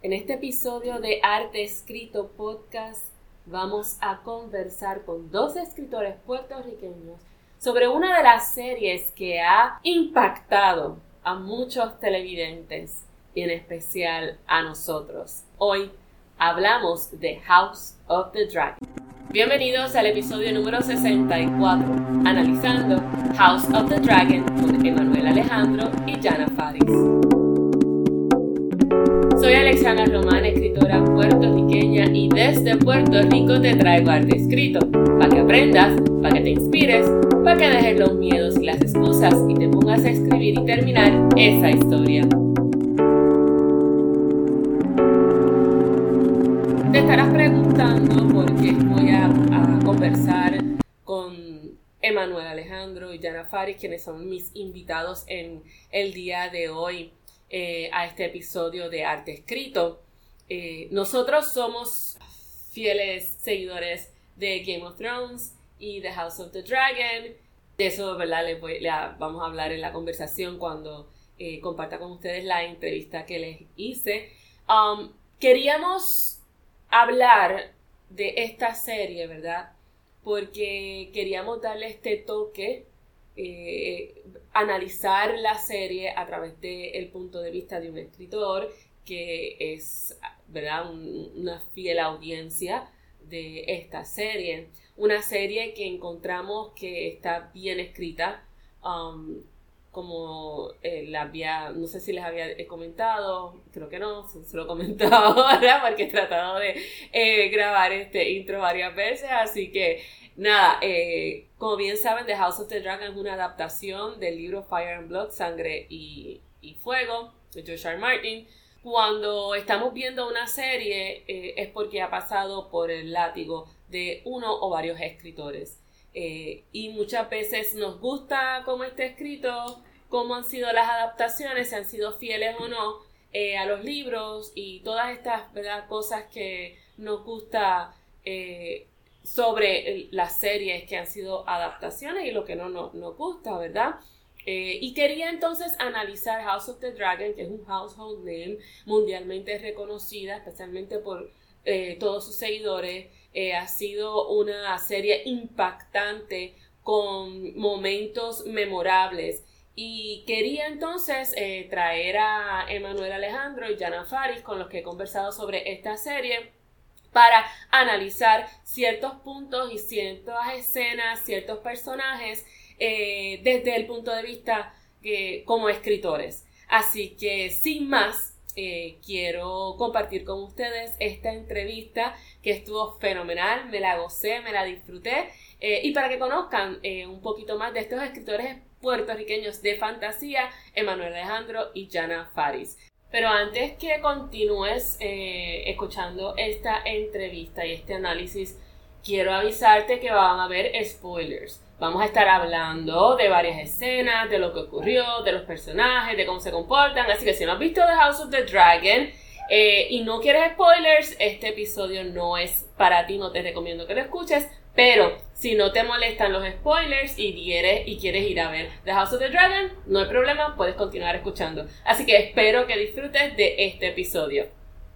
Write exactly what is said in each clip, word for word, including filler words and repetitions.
En este episodio de Arte Escrito Podcast vamos a conversar con dos escritores puertorriqueños sobre una de las series que ha impactado a muchos televidentes y en especial a nosotros. Hoy hablamos de House of the Dragon. Bienvenidos al episodio número sesenta y cuatro, analizando House of the Dragon con Emanuel Alejandro y Jana Faris. Soy Alexandra Román, escritora puertorriqueña, y desde Puerto Rico te traigo arte escrito, para que aprendas, para que te inspires, para que dejes los miedos y las excusas y te pongas a escribir y terminar esa historia. Te estarás preguntando por qué voy a, a conversar con Emanuel Alejandro y Jana Faris, quienes son mis invitados en el día de hoy. Eh, a este episodio de Arte Escrito. Eh, nosotros somos fieles seguidores de Game of Thrones y de House of the Dragon. De eso, ¿verdad? Les voy, les vamos a hablar en la conversación cuando eh, comparta con ustedes la entrevista que les hice. Um, queríamos hablar de esta serie, ¿verdad? Porque queríamos darle este toque, Eh, analizar la serie a través del punto de vista de un escritor que es, ¿verdad?, un, una fiel audiencia de esta serie. Una serie que encontramos que está bien escrita, um, como eh, la había, no sé si les había comentado, creo que no, se, se lo he comentado ahora porque he tratado de eh, grabar este intro varias veces, así que nada, eh, como bien saben, The House of the Dragon es una adaptación del libro Fire and Blood, Sangre y, y Fuego, de George R. R. Martin. Cuando estamos viendo una serie eh, es porque ha pasado por el látigo de uno o varios escritores. Eh, y muchas veces nos gusta cómo está escrito, cómo han sido las adaptaciones, si han sido fieles o no eh, a los libros y todas estas, ¿verdad?, cosas que nos gusta eh, sobre las series que han sido adaptaciones y lo que no nos no gusta, ¿verdad? Eh, y quería entonces analizar House of the Dragon, que es un household name mundialmente reconocida, especialmente por eh, todos sus seguidores. Eh, ha sido una serie impactante con momentos memorables. Y quería entonces eh, traer a Emanuel Alejandro y Jana Faris, con los que he conversado sobre esta serie, para analizar ciertos puntos y ciertas escenas, ciertos personajes eh, desde el punto de vista eh, como escritores. Así que sin más, eh, quiero compartir con ustedes esta entrevista que estuvo fenomenal, me la gocé, me la disfruté, eh, y para que conozcan eh, un poquito más de estos escritores puertorriqueños de fantasía, Emanuel Alejandro y Jana Faris. Pero antes que continúes eh, escuchando esta entrevista y este análisis, quiero avisarte que van a haber spoilers. Vamos a estar hablando de varias escenas, de lo que ocurrió, de los personajes, de cómo se comportan. Así que si no has visto The House of the Dragon eh, y no quieres spoilers, este episodio no es para ti, no te recomiendo que lo escuches. Pero si no te molestan los spoilers y quieres, y quieres ir a ver The House of the Dragon, no hay problema, puedes continuar escuchando. Así que espero que disfrutes de este episodio.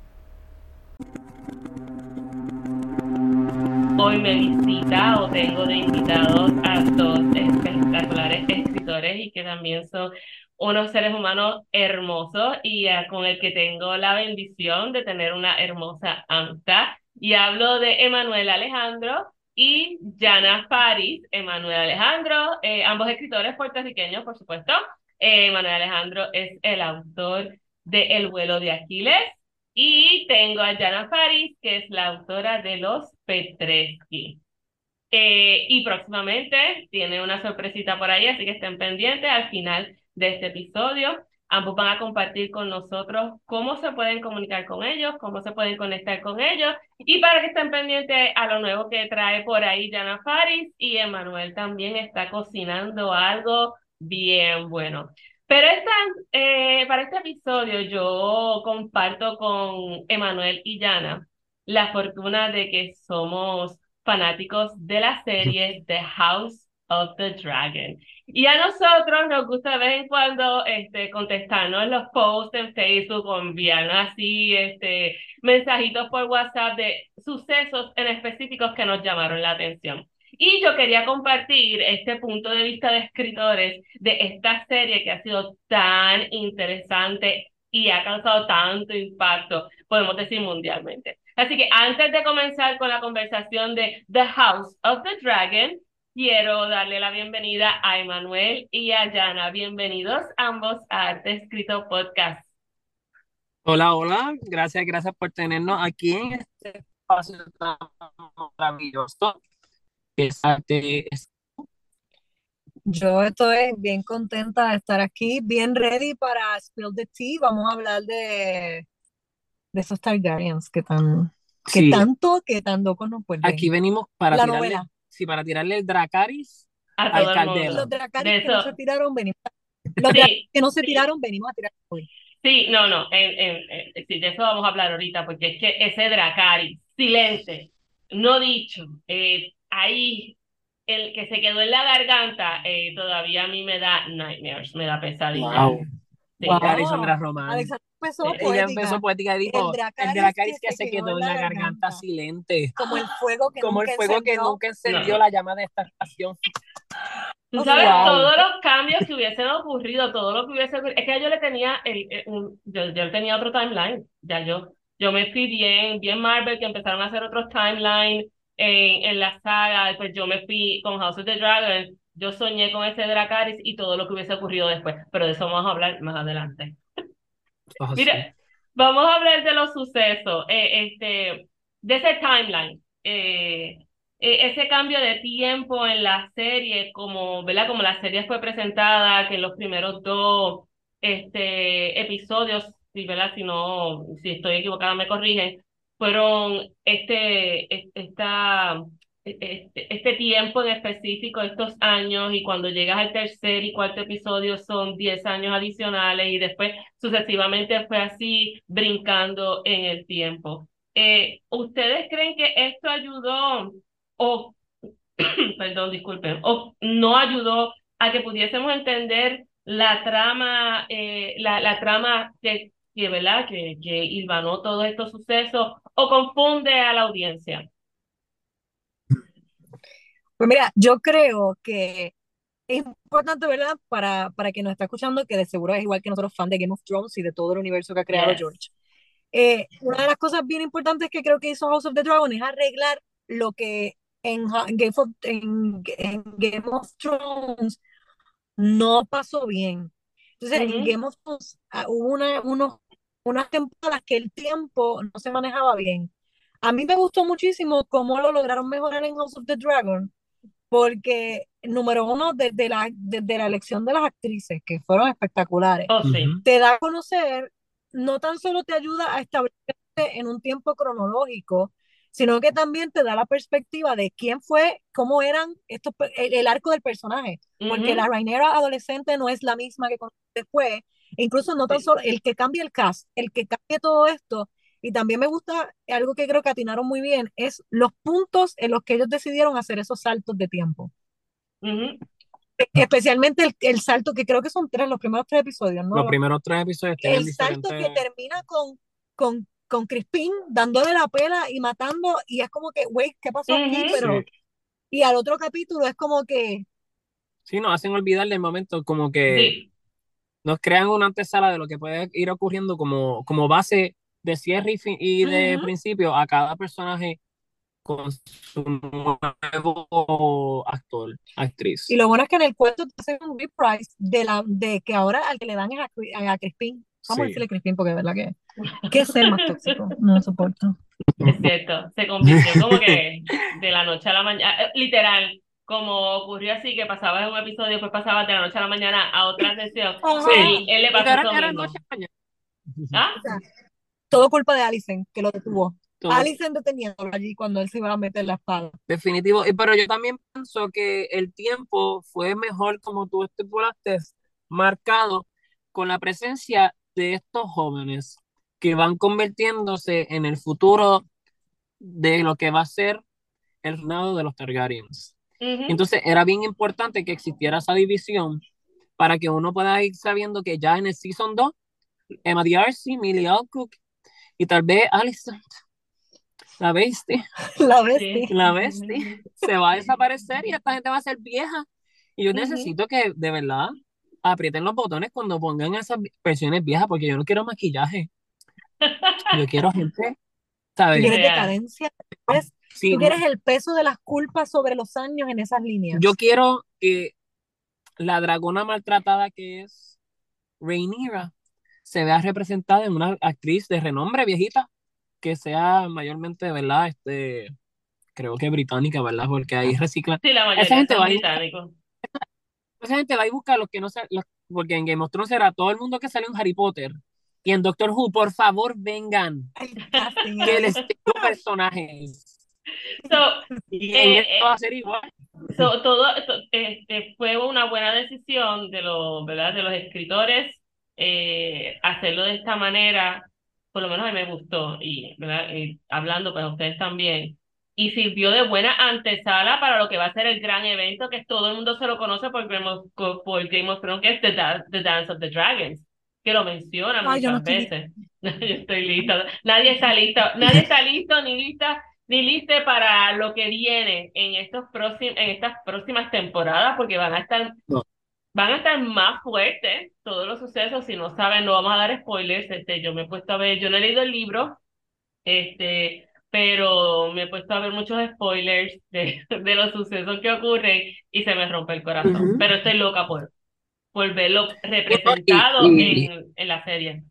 Hoy me visita o tengo de invitados a dos espectaculares escritores y que también son unos seres humanos hermosos y uh, con el que tengo la bendición de tener una hermosa amistad. Y hablo de Emanuel Alejandro y Jana Faris. Emanuel Alejandro, eh, ambos escritores puertorriqueños, por supuesto. Eh, Emanuel Alejandro es el autor de El vuelo de Aquiles. Y tengo a Jana Faris, que es la autora de Los Petresky. Eh, y próximamente tiene una sorpresita por ahí, así que estén pendientes al final de este episodio. Ambos van a compartir con nosotros cómo se pueden comunicar con ellos, cómo se pueden conectar con ellos, y para que estén pendientes a lo nuevo que trae por ahí Jana Faris, y Emanuel también está cocinando algo bien bueno. Pero esta, eh, para este episodio yo comparto con Emanuel y Jana la fortuna de que somos fanáticos de la serie The House of the Dragon. Y a nosotros nos gusta de vez en cuando este, contestarnos en los posts en Facebook o enviarnos así este, mensajitos por WhatsApp de sucesos en específicos que nos llamaron la atención. Y yo quería compartir este punto de vista de escritores de esta serie que ha sido tan interesante y ha causado tanto impacto, podemos decir mundialmente. Así que antes de comenzar con la conversación de The House of the Dragon, quiero darle la bienvenida a Emanuel y a Yana. Bienvenidos ambos a Arte Escrito Podcast. Hola, hola, gracias, gracias por tenernos aquí en este espacio tan maravilloso que es arte. es- Yo estoy bien contenta de estar aquí, bien ready para Spill the Tea. Vamos a hablar de, de esos Targaryens que tan, que Sí, tanto, que tan locos nos aquí vuelven. venimos para La tirarle, novela. sí, para tirarle el Dracarys A al todo el Los mundo. Caldero. Dracarys De que no se eso, tiraron, venimos. Los Dracarys sí, que no se sí, tiraron, venimos a tirar hoy. sí, no, no, en, en, en- sí, de eso vamos a hablar ahorita, porque es que ese Dracarys, silente, no dicho, eh, ahí, el que se quedó en la garganta, eh, todavía a mí me da nightmares, me da pesadillas. Wow. Y Sí. Alexandra Wow. Román. Alexandra empezó Sí. Ella empezó poética. poética y El dijo, el Dracarys que Dracarys que se se quedó en quedó en la la garganta garganta, silente, como el fuego que como el nunca fuego que encendió. nunca No, encendió no. la llama de esta estación. Tú O sabes sea, Wow. todos los cambios que hubiesen ocurrido, todo lo que hubiese ocurrido. Es que yo le tenía el, el- un- yo, yo tenía otro timeline. Ya yo, yo me fui bien, bien Marvel, que empezaron a hacer otros timelines en, en la saga. Después yo me fui con House of the Dragon. Yo soñé con ese Dracarys y todo lo que hubiese ocurrido después. Pero de eso vamos a hablar más adelante. Oh, sí. Mire, vamos a hablar de los sucesos, eh, este, de ese timeline, eh, eh, ese cambio de tiempo en la serie, como, ¿verdad? Como la serie fue presentada, que los primeros dos, este, episodios, si, ¿verdad? Si no, si estoy equivocada, me corrigen, fueron este, es- esta, este, este tiempo en específico, estos años, y cuando llegas al tercer y cuarto episodio son diez años adicionales, y después sucesivamente fue así, brincando en el tiempo. Eh, ¿ustedes creen que esto ayudó o, perdón, disculpen, o no ayudó a que pudiésemos entender la trama, eh, la, la trama que, que, ¿verdad? Que, que hilvanó todos estos sucesos o confunde a la audiencia? pues mira, yo creo que es importante, ¿verdad? Para, para quien nos está escuchando, que de seguro es igual que nosotros, fan de Game of Thrones y de todo el universo que ha creado Yes. George. Eh, una de las cosas bien importantes que creo que hizo House of the Dragon es arreglar lo que en, en Game of, en, en Game of Thrones no pasó bien. Entonces, en Ujú, Game of Thrones ah, hubo una, unos, unas temporadas que el tiempo no se manejaba bien. A mí me gustó muchísimo cómo lo lograron mejorar en House of the Dragon, porque, número uno, desde la, desde la elección de las actrices, que fueron espectaculares, oh, sí. Ujú. te da a conocer, no tan solo te ayuda a establecerte en un tiempo cronológico, sino que también te da la perspectiva de quién fue, cómo eran estos, el, el arco del personaje, porque la Ujú, Rhaenyra adolescente no es la misma que después, e incluso no tan sí. solo el que cambie el cast, el que cambie todo esto, y también me gusta, algo que creo que atinaron muy bien, es los puntos en los que ellos decidieron hacer esos saltos de tiempo. Ujú, Especialmente el, el salto, que creo que son tres, los primeros tres episodios, ¿no? Los Los- primeros tres episodios tienen el salto diferentes. que termina con, con, con Crispín dándole la pela y matando, y es como que, güey, ¿qué pasó aquí? ujú, Pero, Sí, y al otro capítulo es como que, sí, nos hacen olvidar del momento, como que sí. nos crean una antesala de lo que puede ir ocurriendo como, como base de cierre y, fin- y de Ujú, principio a cada personaje con su nuevo actor, y actriz. lo bueno es que en el cuento te hacen un reprise de, la, de que ahora al que le dan es a, a, a Crispín. Vamos a Sí. decirle Crispín porque es verdad que, qué ser más tóxico, no lo soporto. es cierto, se convirtió como que de la noche a la mañana, eh, literal, como ocurrió así, que pasaba en un episodio, después pasaba de la noche a la mañana a otra sesión. Ajá. Él, él le pasó Literal eso era noche mismo. a mañana. O ¿Ah? sea, todo culpa de Alicent, que lo detuvo. Todo Alicent deteniéndolo allí cuando él se iba a meter la espada. definitivo. Y- Pero yo también pienso que el tiempo fue mejor, como tú estipulaste, marcado con la presencia de estos jóvenes que van convirtiéndose en el futuro de lo que va a ser el reinado de los Targaryens. Ujú. Entonces era bien importante que existiera esa división para que uno pueda ir sabiendo que ya en el Season dos, Emma D'Arcy, Millie Alcock y tal vez Alicent, la bestia, La Sí. bestia. la bestia, se va a desaparecer y esta gente va a ser vieja. Y yo Ujú. necesito que de verdad aprieten los botones cuando pongan esas versiones viejas, porque yo no quiero maquillaje. Yo quiero gente, Tú ¿sabes? quieres Real. decadencia, tú quieres, Sí, tú quieres el peso de las culpas sobre los años en esas líneas. yo quiero que la dragona maltratada que es Rhaenyra se vea representada en una actriz de renombre viejita que sea mayormente, ¿verdad? Este, creo que británica, ¿verdad? Porque ahí reciclan. Sí, la Esa mayoría gente son va a ir buscar, británicos. esa gente va a ir buscar los que no se, los- porque en Game of Thrones era todo el mundo que salió en Harry Potter y en Doctor Who, por favor, vengan, El casting que ahí. les tengo personajes. So, Y en eh, esto eh, va a ser igual. so, todo to- este, fue una buena decisión de los, ¿verdad? De los escritores eh, hacerlo de esta manera, por lo menos a mí me gustó, y, ¿verdad? Y hablando para ustedes también. Y sirvió de buena antesala para lo que va a ser el gran evento que todo el mundo se lo conoce por Game of, por Game of Thrones, que es The, Da- The Dance of the Dragons, que lo mencionan Ay, yo no muchas estoy lista. veces. Yo estoy lista. Nadie está listo, nadie está listo ni lista ni liste para lo que viene en estos próximos, en estas próximas temporadas, porque van a estar, No. van a estar más fuertes todos los sucesos. Si no saben, no vamos a dar spoilers. Este, yo me he puesto a ver, yo no he leído el libro, este, pero me he puesto a ver muchos spoilers de, de los sucesos que ocurren y se me rompe el corazón. Ujú. Pero estoy loca por, por verlo No, y, representado y, en, en la serie.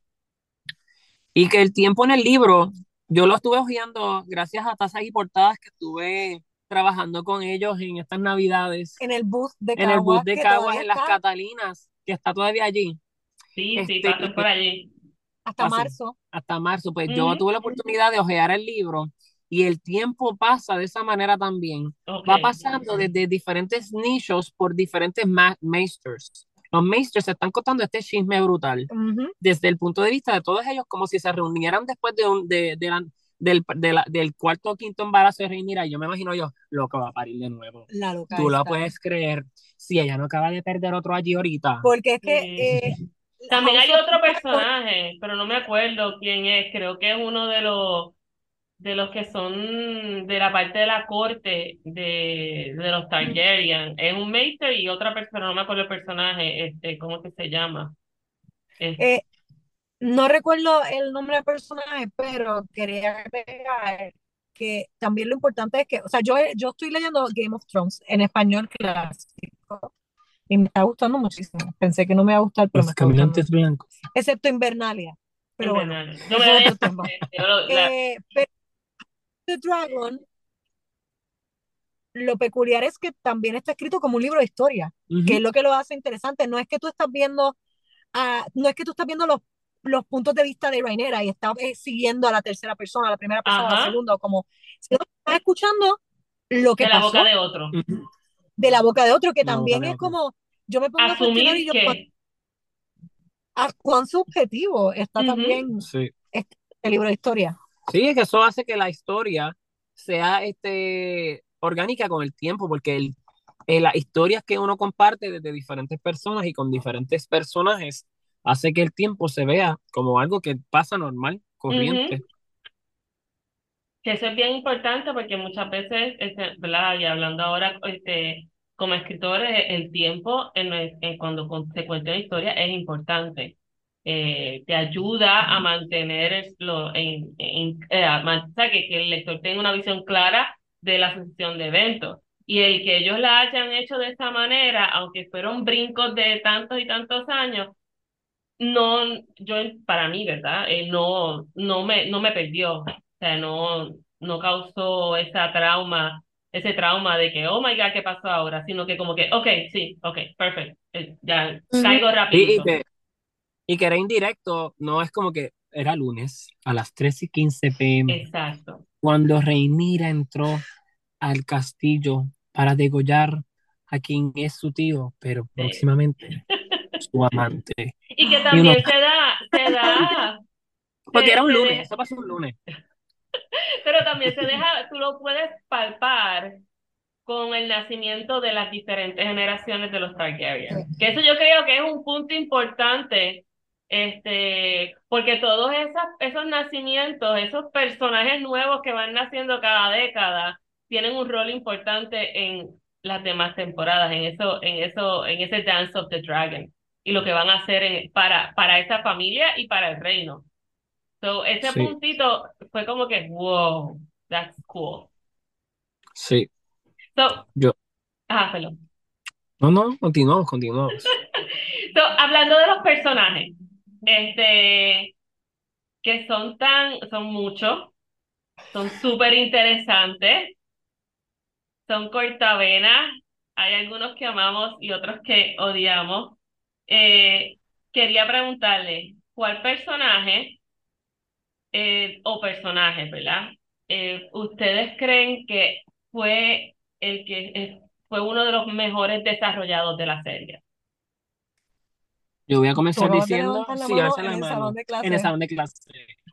y que el tiempo en el libro, yo lo estuve hojeando gracias a tazas y portadas que estuve trabajando con ellos en estas navidades, En el bus de en el bus Caguas, de que Caguas, todavía en las está Catalinas, que está todavía allí, Sí, sí, este, pasen por allí. hasta pasen marzo. hasta marzo, pues yo Ujú. tuve la oportunidad de hojear el libro y el tiempo pasa de esa manera también. Ok. Va pasando desde diferentes nichos por diferentes ma maesters. Los maesters se están contando este chisme brutal Ujú. desde el punto de vista de todos ellos, como si se reunieran después de un, de, de la- del, de la- del cuarto o quinto embarazo de Rhaenyra. Y yo me imagino yo, loco, va a parir de nuevo. La loca Tú lo está. puedes creer si ella no acaba de perder otro allí ahorita. Porque es que Sí. eh, También House hay of otro Dragon, personaje, pero no me acuerdo quién es. Creo que es uno de los de los que son de la parte de la corte de, de los Targaryen. Es un Maester y otra persona, no me acuerdo el personaje, este, ¿cómo que se llama? Es- eh, no recuerdo el nombre del personaje, pero quería agregar que también lo importante es que, o sea, yo, yo estoy leyendo Game of Thrones en español clásico y me está gustando muchísimo. Pensé que no me iba a gustar, pero me Los está gustando. caminantes blancos. Excepto Invernalia. Pero bueno, Invernal. Yo me eso la es de otro tema. yo lo- la- Eh, pero The Dragon, lo peculiar es que también está escrito como un libro de historia, que Ujú. es lo que lo hace interesante. No es que tú estás viendo, ah, no es que tú estás viendo los, los puntos de vista de Rhaenyra y estás eh, siguiendo a la tercera persona, a la primera persona, a la ajá, segunda, o como, sino que estás escuchando lo que de la boca pasó de otro. Ujú. de la boca de otro, que La boca también de es otro. como, yo me pongo a cuestionar y Asumir yo, ¿cuán, que, a cuán subjetivo está ujú, también Sí. este, libro de historia? Sí, es que eso hace que la historia sea este, orgánica con el tiempo, porque el, eh, las historias que uno comparte desde diferentes personas y con diferentes personajes hace que el tiempo se vea como algo que pasa normal, ujú, corriente. que eso es bien importante porque muchas veces, este, ¿verdad? Y hablando ahora, este, como escritores, el tiempo en, en cuando con- se cuenta una historia es importante. Eh, te ayuda a mantener es- lo, en, en- eh, a man- o sea, que, que el lector tenga una visión clara de la sucesión de eventos. Y el que ellos la hayan hecho de esa manera, aunque fueron brincos de tantos y tantos años, no, yo para mí, ¿verdad? Eh, no, no me, no me perdió. O sea, no, no causó esa trauma, ese trauma de que, oh my God, ¿qué pasó ahora? Sino que como que, ok, sí, ok, perfecto. Eh, ya Ujú. caigo Y, y rapidito. que, y que era indirecto, no es como que era lunes a las tres y quince p m Exacto. cuando Rhaenyra entró al castillo para degollar a quien es su tío, pero Sí. próximamente su amante. Y que Y uno, también se da, se da, porque era se, un se lunes, deja, eso pasó un lunes. pero también se deja, tú lo puedes palpar con el nacimiento de las diferentes generaciones de los Targaryen. Que eso yo creo que es un punto importante, este, porque todos esas, esos nacimientos, esos personajes nuevos que van naciendo cada década, tienen un rol importante en las demás temporadas, en eso, en eso, en ese Dance of the Dragon, y lo que van a hacer en- para, para esa familia y para el reino. So, ese Sí, puntito fue como que, wow, that's cool. sí. So, Yo, ah, perdón. no, no, continuamos, continuamos. So, hablando de los personajes, este, que son tan, son muchos, son súper interesantes, son cortavenas, hay algunos que amamos y otros que odiamos. Eh, Quería preguntarle, ¿cuál personaje eh, o personajes, ¿verdad? Eh, ¿ustedes creen que fue el que eh, fue uno de los mejores desarrollados de la serie? Yo voy a Tú comenzar acabas de diciendo, levantar la sí, mano alza en la el salón mano, de en el clase. salón de clase.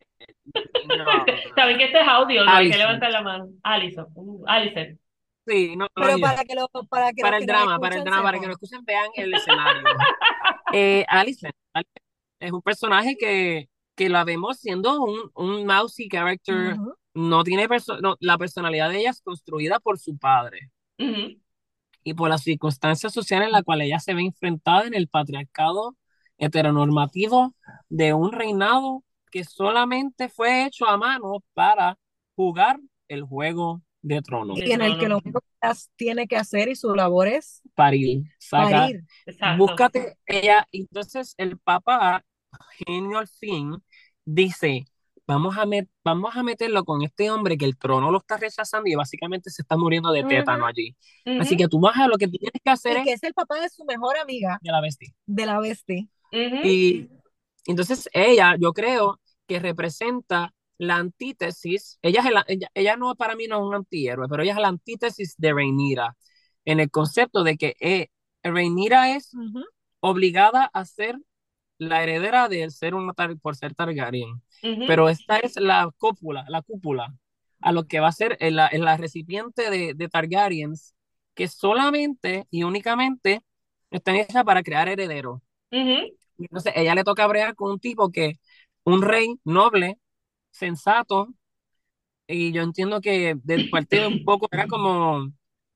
No, Saben que este es audio, no hay que Allison. levantar la mano. Alison, uh, Alison. Sí, no, no, Pero yo. para que, lo, para que los Para el que nos drama, para el escuchan drama, para que lo sepan. escuchen, vean el escenario. Eh, Allison, es un personaje que, que la vemos siendo un, un mousy character, Ujú. no tiene perso no, la personalidad de ella es construida por su padre Ujú, y por las circunstancias sociales en las cuales ella se ve enfrentada en el patriarcado heteronormativo de un reinado que solamente fue hecho a mano para jugar el juego de trono, de Y en el que trono. lo único que has- tiene que hacer y su labor es parir, sacar, parir. Exacto. búscate ella. Entonces el papá genio al fin, dice, vamos a, met vamos a meterlo con este hombre que el trono lo está rechazando y básicamente se está muriendo de tétano Ujú. allí. Así Ujú, que tú vas a lo que tú tienes que hacer Y es que es el papá de su mejor amiga, de la bestia. de la bestia. ujú, Y entonces ella, yo creo que representa la antítesis, ella, es el- ella, ella no para mí no es un antihéroe, pero ella es la antítesis de Rhaenyra, en el concepto de que eh, Rhaenyra es Ujú. obligada a ser la heredera de ser una tar por ser Targaryen. ujú, Pero esta es la cúpula, la cúpula, a lo que va a ser en la, en la recipiente de, de Targaryens, que solamente y únicamente están hechas para crear herederos. ujú. Y entonces ella le toca bregar con un tipo que, un rey noble, sensato, y yo entiendo que de parte de un poco era como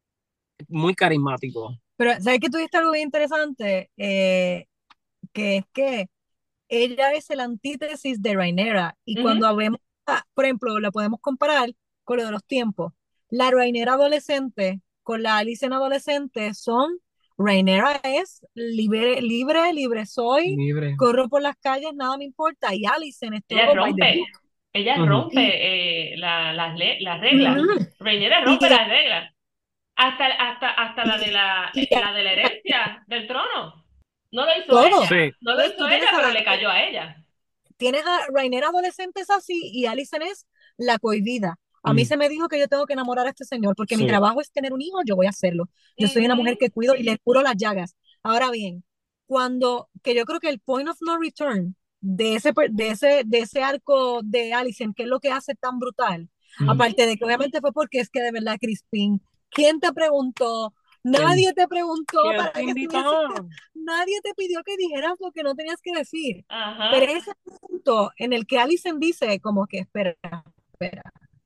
muy carismático. Pero, ¿sabes que tuviste algo bien interesante? Eh, que es que ella es el antítesis de Rhaenyra. Y Ujú, cuando vemos, ah, por ejemplo, la podemos comparar con lo de los tiempos. La Rhaenyra adolescente con la Alicent adolescente son, Rhaenyra es libre, libre, libre soy, Libre. corro por las calles, nada me importa. Y Alicent es ella todo by the book. rompe, ella Ujú. rompe Y, eh, la- las, le- las reglas. ujú, Rhaenyra y, rompe las reglas. Hasta, hasta, hasta la de la, y eh, la de la herencia del trono. No lo hizo todo. ella, Sí. no lo Entonces hizo tú ella, tienes a pero la, le cayó a ella. tienes a Rhaenyra adolescente es así y Alicent es la cohibida. A mí Mm, se me dijo que yo tengo que enamorar a este señor porque mi sí. trabajo es tener un hijo, yo voy a hacerlo. Yo soy una mujer Ujú, que cuido y le curo las llagas. Ahora bien, cuando, que yo creo que el point of no return de ese, per- de ese, de ese arco de Alicent, que es lo que hace tan brutal, Mm. ujú. aparte de que obviamente fue porque es que de verdad, Crispin, ¿quién te preguntó? ¿Quién, Nadie te preguntó quién para te que invitó? estuviese, nadie te pidió que dijeras lo que no tenías que decir. Pero Ajá. ese punto en el que Alison dice como que, espera, espera,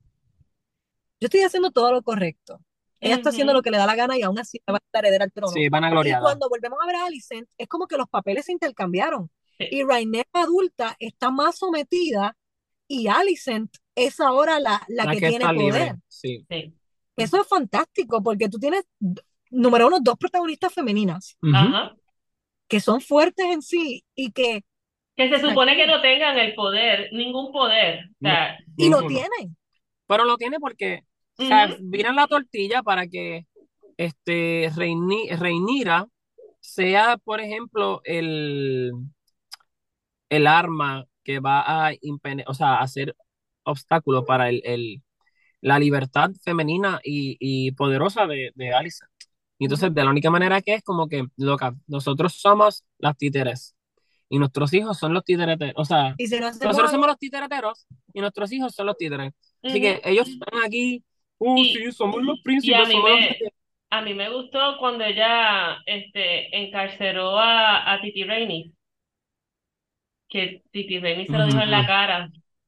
yo estoy haciendo todo lo correcto. Ella está haciendo lo Ujú, que le da la gana y aún así va a estar heredera al trono. Sí, Y vanagloriada. cuando volvemos a ver a Alicent, es como que los papeles se intercambiaron. sí, Y Rhaenyra adulta está más sometida y Alicent es ahora la, la La que que tiene está libre. poder. Sí. sí. Eso es fantástico porque tú tienes, número uno, dos protagonistas femeninas Ujú. Ajá. que son fuertes en sí y que, Que se ¿sabes supone que qué? no tengan el poder, ningún poder. O No, sea, Y lo ninguno. tienen. Pero lo tiene porque, o sea, ujú, viran la tortilla para que este Reini- Reinira sea, por ejemplo, el, el arma que va a impedir, o sea, hacer obstáculo para el, el- la libertad femenina y, y poderosa de, de Alicent. Y entonces, Ujú. de la única manera que es como que, loca, nosotros somos las títeres y nuestros hijos son los títeres, o sea, Y si no hacemos nosotros algo, somos los títereteros y nuestros hijos son los títeres. Así ujú. que ellos están aquí, uh, Y, sí, somos los y a príncipes, mí somos los me, reyes. a mí me gustó cuando ella este, encarceró a, a Titi Rainey, que Titi Rainey se lo dijo en la Ujú. cara,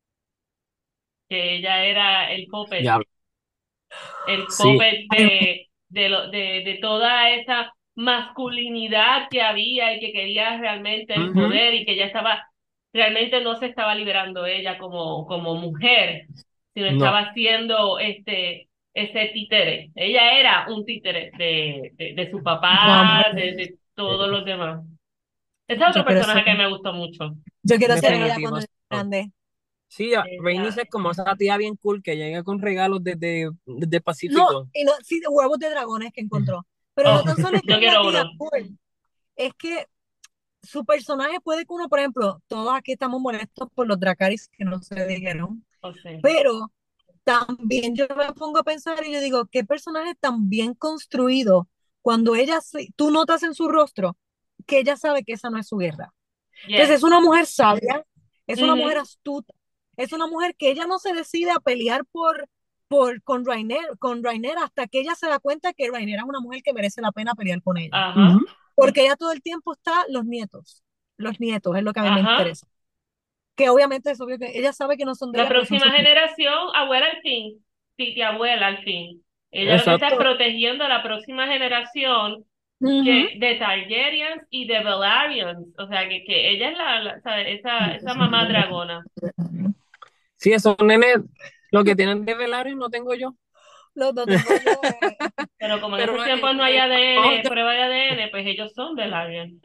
que ella era el puppet, Ya, el sí. puppet de, de, lo, de, de toda esa masculinidad que había y que quería realmente el Ujú. poder y que ella estaba, realmente no se estaba liberando ella como, como mujer, sino No, estaba siendo este, ese títere. Ella era un títere de, de, de su Wow, papá, pues, de, de todos eh, los demás. Ese es yo otro quiero ser, personaje que me gustó mucho. yo quiero ser ella definitivo. cuando Sí, sea grande. sí, ya, Ella, Rhaenys es como esa tía bien cool que llega con regalos desde, desde No, Pacífico. y no, sí, de huevos de dragones que encontró. Pero no oh, tan solo es que yo es la quiero tía uno. cool, es que su personaje puede que uno, por ejemplo, todos aquí estamos molestos por los Dracarys que no se dijeron, Oh, sí. pero también yo me pongo a pensar y yo digo, qué personaje tan bien construido cuando ella, se- tú notas en su rostro que ella sabe que esa no es su guerra. Entonces Yes. es una mujer sabia, es una mujer Ujú. astuta, es una mujer que ella no se decide a pelear por, por con Rainer, con Rainer hasta que ella se da cuenta que Rainer es una mujer que merece la pena pelear con ella. Ajá, Ujú. Porque ella todo el tiempo está los nietos, los nietos es lo que a mí me ajá. interesa. Que obviamente es obvio que ella sabe que no son de La ella, pero son próxima sus nietos. generación, abuela al fin. Titi abuela al fin. Ella lo que está es Exacto. protegiendo a la próxima generación Ujú. que de Targaryens y de Velaryon. O sea, que, que ella es la, la- ¿sabe? Esa, esa mamá dragona. Sí, esos nenes, lo que tienen de Velaryon no tengo yo. Los dos tengo yo. eh, Pero como en Pero esos tiempos no hay este, oh, A D N, yo- prueba de A D N, pues ellos son Velaryon.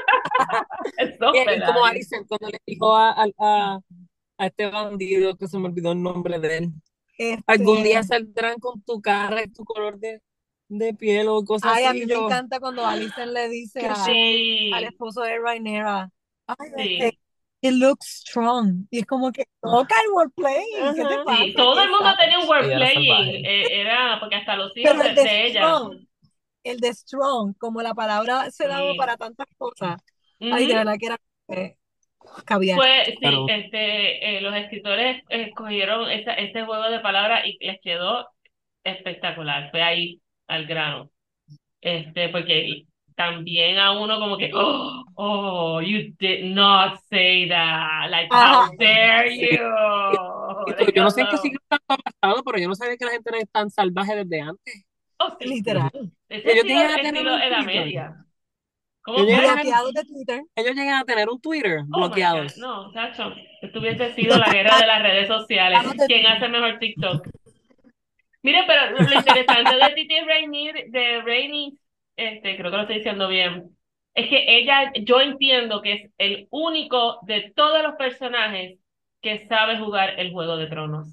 Son y como Velaryon. Alicent cuando le dijo a, a, a- a este bandido que se me olvidó el nombre de él. Algún Este, día saldrán con tu cara y tu color de, de piel o cosas ay, a así. mí Y me yo, encanta cuando Alicent le dice qué a, shade. al Sí, esposo de Rhaenyra, ay, este, sí. he looks strong. Y es como que, toca el wordplay, ¿qué te Ajá. Sí, pasa? todo Qué el mundo tenía un savage. word Ella era playing, salvaje. eh, era porque hasta los hijos Pero el de, de de ella. strong, el de strong, como la palabra se daba Sí. para tantas cosas, ay, de Ujú. verdad que era eh, caviar. Pues sí, Pero este, eh, los escritores escogieron esa, ese juego de palabras y les quedó espectacular. Fue ahí al grano. Este, porque también a uno como que, oh, oh, you did not say that. Like, Ajá, how dare sí. you? Y tú, Like, yo no sé en qué hello. siglo está pasado, pero yo no sabía que la gente era tan salvaje desde antes. Oh, sí. literal. Ese Ellos estilo, llegan a tener estilo un Edad Twitter. Media. Ellos ¿Cómo llegan fue? a tener, Bloqueados de Twitter. ellos llegan a tener un Twitter Oh my God, bloqueados. no, chacho, esto hubiese sido la guerra de las redes sociales. Bloqueados de ¿Quién hace Twitter. mejor TikTok? Mire, pero lo, lo interesante de Titi Rainey, de Rainey, este, creo que lo estoy diciendo bien, es que ella, yo entiendo que es el único de todos los personajes que sabe jugar el Juego de Tronos.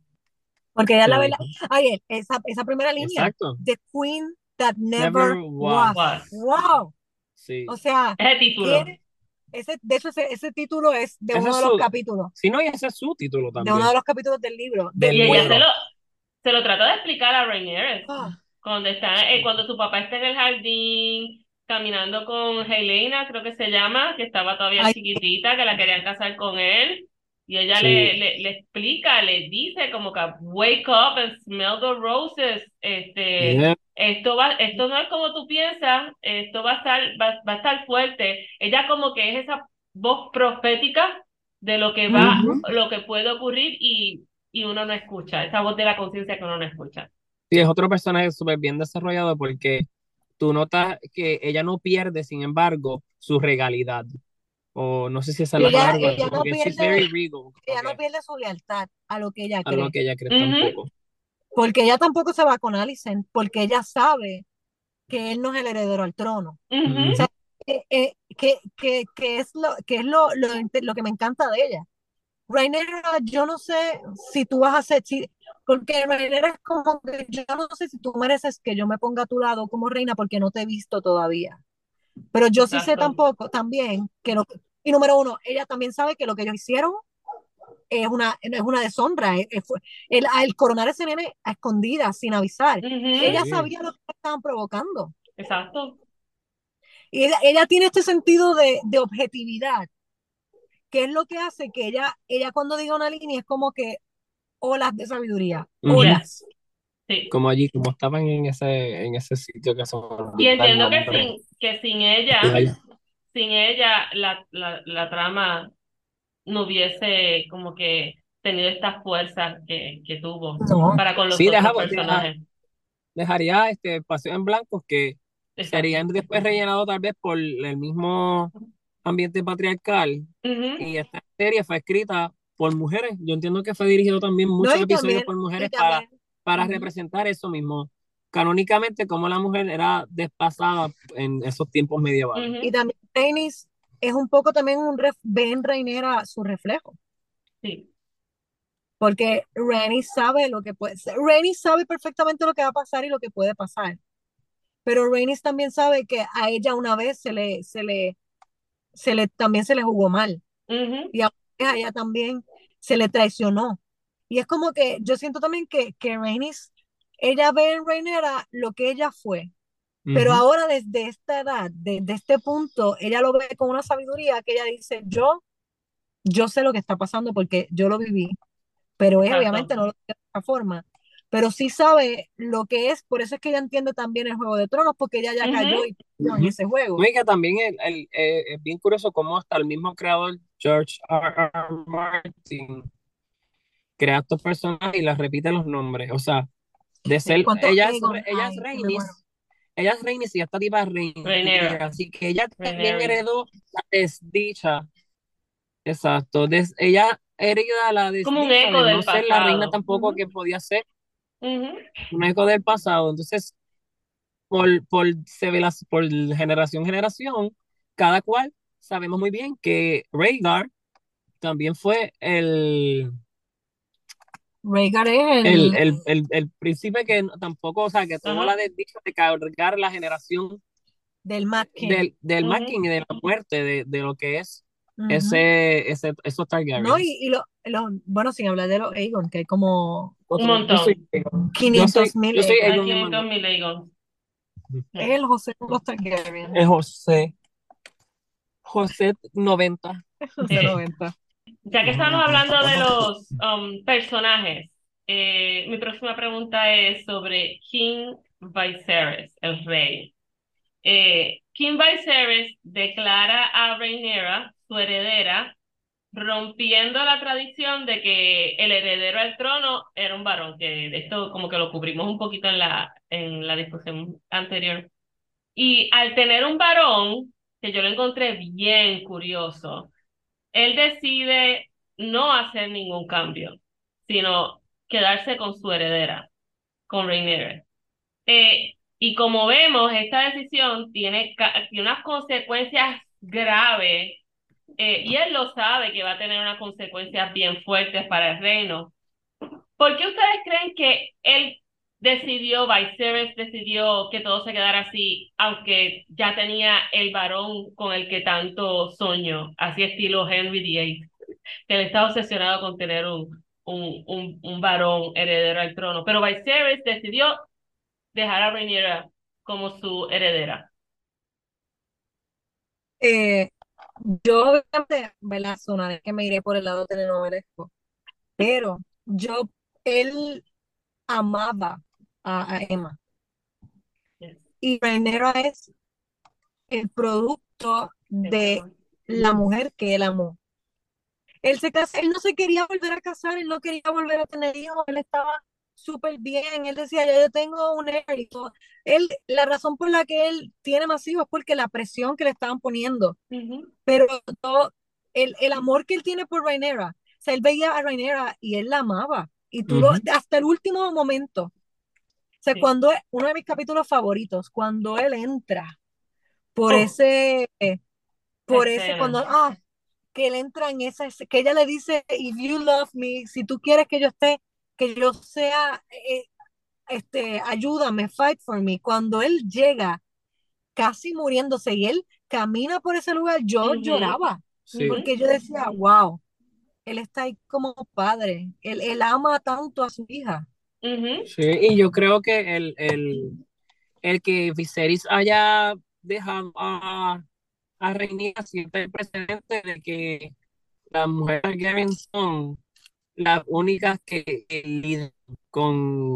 Porque ella la verdad, Sí, ay, esa, esa primera línea, exacto. The Queen That Never Never was. Was. Was. Wow. Sí. O sea, Ese título. ¿qué? Ese, de hecho, ese, ese título es de Ese uno es de los su, capítulos, si no, y ese es su título de uno también, de los capítulos del libro, The del Y ella se Queen. lo, libro. se lo trata de explicar a Rhaenyra. Ah, Cuando está, eh, cuando su papá está en el jardín, caminando con Helena, creo que se llama, que estaba todavía ay, chiquitita, que la querían casar con él, y ella le, Sí. le, le explica, le dice como que wake up and smell the roses, este, Yeah. esto va, esto no es como tú piensas, esto va a estar, va, va a estar fuerte. Ella como que es esa voz profética de lo que va, Ujú. lo que puede ocurrir y, y uno no escucha, esa voz de la conciencia que uno no escucha. Sí, es otro personaje súper bien desarrollado porque tú notas que ella no pierde, sin embargo, su regalidad. O no sé si esa es y la ella, palabra, ella como no que she's pierde, very regal, como ella no que pierde su lealtad a lo que ella a lo cree, que ella cree Ujú, tampoco. porque ella tampoco se va con Alicent, porque ella sabe que él no es el heredero al trono. ujú. O Ujú. sea, eh, eh, que, que, que es, lo, que, es lo, lo, lo que me encanta de ella. Rhaenyra, yo no sé si tú vas a hacer, si, porque Rhaenyra es como que yo no sé si tú mereces que yo me ponga a tu lado como reina porque no te he visto todavía. Pero yo sí sé Exacto. tampoco, también, que lo, y número uno, ella también sabe que lo que ellos hicieron es una, es una deshonra. Es, es, el, el coronar ese nene a escondidas, sin avisar. Ujú, Ella Sí. sabía lo que estaban provocando. exacto. Y ella, ella tiene este sentido de, de objetividad, que es lo que hace que ella, ella cuando diga una línea es como que olas de sabiduría, Ujú. Yes. olas. Sí. como allí, como estaban en ese, en ese sitio que se me Y olvida el entiendo que nombre. sin, que sin ella, sin ella, la, la, la trama no hubiese como que tenido esta fuerza que, que tuvo No, para con los Sí, otros deja- deja- personajes. dejaría este espacio en blanco que Exacto. serían después rellenados tal vez por el mismo ambiente patriarcal. Ujú, Y esta serie fue escrita por mujeres. Yo entiendo que fue dirigido también no, muchos y episodios también, por y mujeres para, también, para ujú. representar eso mismo. Canónicamente, como la mujer era desplazada en esos tiempos medievales. Y ujú, también Rhaenys es un poco también un ref, ve en Rhaenyra su reflejo, sí. porque Rhaenys sabe lo que puede ser. Rhaenys sabe perfectamente lo que va a pasar y lo que puede pasar, pero Rhaenys también sabe que a ella una vez se le, se le, se le, también se le jugó mal, Ujú, y a ella también se le traicionó. Y es como que yo siento también que, que Rhaenys, ella ve en Rhaenyra lo que ella fue, pero Ujú. ahora desde esta edad, desde este punto, ella lo ve con una sabiduría que ella dice, yo, yo sé lo que está pasando porque yo lo viví, pero ella exacto. obviamente no lo ve de esta forma, pero sí sabe lo que es, por eso es que ella entiende también el Juego de Tronos, porque ella ya cayó Ujú, y perdió en Ujú. ese juego. No, y que también el, el, eh, es bien curioso cómo hasta el mismo creador, George R. R. Martin, crea estos personajes y les repite los nombres. O sea, de Sí. ser, ¿Cuántos ella es, Aegon ella es hay? Que me muero. Rhaenys, ella es Rhaenys y esta tipa es Rhaenyra, Rhaenyra, así que ella también Rhaenyra. heredó la desdicha, exacto, des- ella hereda la Como un desdicha eco de no del ser la reina pasado. tampoco Ujú. que podía ser Ujú, un eco del pasado, entonces por, por, se ve las, por generación en generación, cada cual sabemos muy bien que Rhaegar también fue el, Rhaegar es el, el el, el, el príncipe que tampoco, o sea, que tuvo ajá, la desdicha de cargar la generación del Mad King. del, del Mad ujú, King y de la muerte, de, de lo que es Ujú. ese, ese, esos No, y, Targaryens. y lo, lo- bueno, sin hablar de los Aegon, que hay como un Otro- yo soy montón. Aegon. Yo soy, quinientos mil yo soy Aegon. Hay Aegon quinientos Emanuel. mil Aegon. Es el José de los Targaryen. Es José. José noventa. José Eh, noventa. ya que estamos hablando de los um, personajes, eh, mi próxima pregunta es sobre King Viserys, el rey. Eh, King Viserys declara a Rhaenyra su heredera, rompiendo la tradición de que el heredero al trono era un varón, que de esto como que lo cubrimos un poquito en la, en la discusión anterior. Y al tener un varón, que yo lo encontré bien curioso, él decide no hacer ningún cambio, sino quedarse con su heredera, con Rhaenyra. Eh, y como vemos, esta decisión tiene, ca- tiene unas consecuencias graves, eh, y él lo sabe que va a tener unas consecuencias bien fuertes para el reino. ¿Por qué ustedes creen que él decidió, Viserys decidió que todo se quedara así, aunque ya tenía el varón con el que tanto soñó, así estilo Henry octavo, que él estaba obsesionado con tener un, un, un, un varón heredero al trono? Pero Viserys decidió dejar a Rhaenyra como su heredera. Eh, yo, obviamente, ¿verdad? Sonaré que me iré por el lado telenovelesco, pero yo, él amaba a, a Emma Yes. y Rhaenyra es el producto Ese de amor. la mujer que él amó. Él se casa, él no se quería volver a casar, él no quería volver a tener hijos, él estaba súper bien, él decía, ya yo tengo un heir y todo. Él, la razón por la que él tiene más hijos es porque la presión que le estaban poniendo, Ujú. pero todo, el, el amor que él tiene por Rhaenyra, o sea, él veía a Rhaenyra y él la amaba, y tú lo, Ujú. hasta el último momento, o sea, Sí. cuando, uno de mis capítulos favoritos, cuando él entra por Oh, ese, por ese, escena. cuando, ah, que él entra en esa, que ella le dice, if you love me, si tú quieres que yo esté, que yo sea, eh, este, ayúdame, fight for me. Cuando él llega casi muriéndose y él camina por ese lugar, yo Ujú, lloraba, Sí, ujú, porque yo decía, wow, él está ahí como padre, él, él ama tanto a su hija. ujú, sí, y yo creo que el, el, el que Viserys haya dejado a, a Rhaenyra siempre el precedente de que las mujeres Targaryen son las únicas que, que lidian con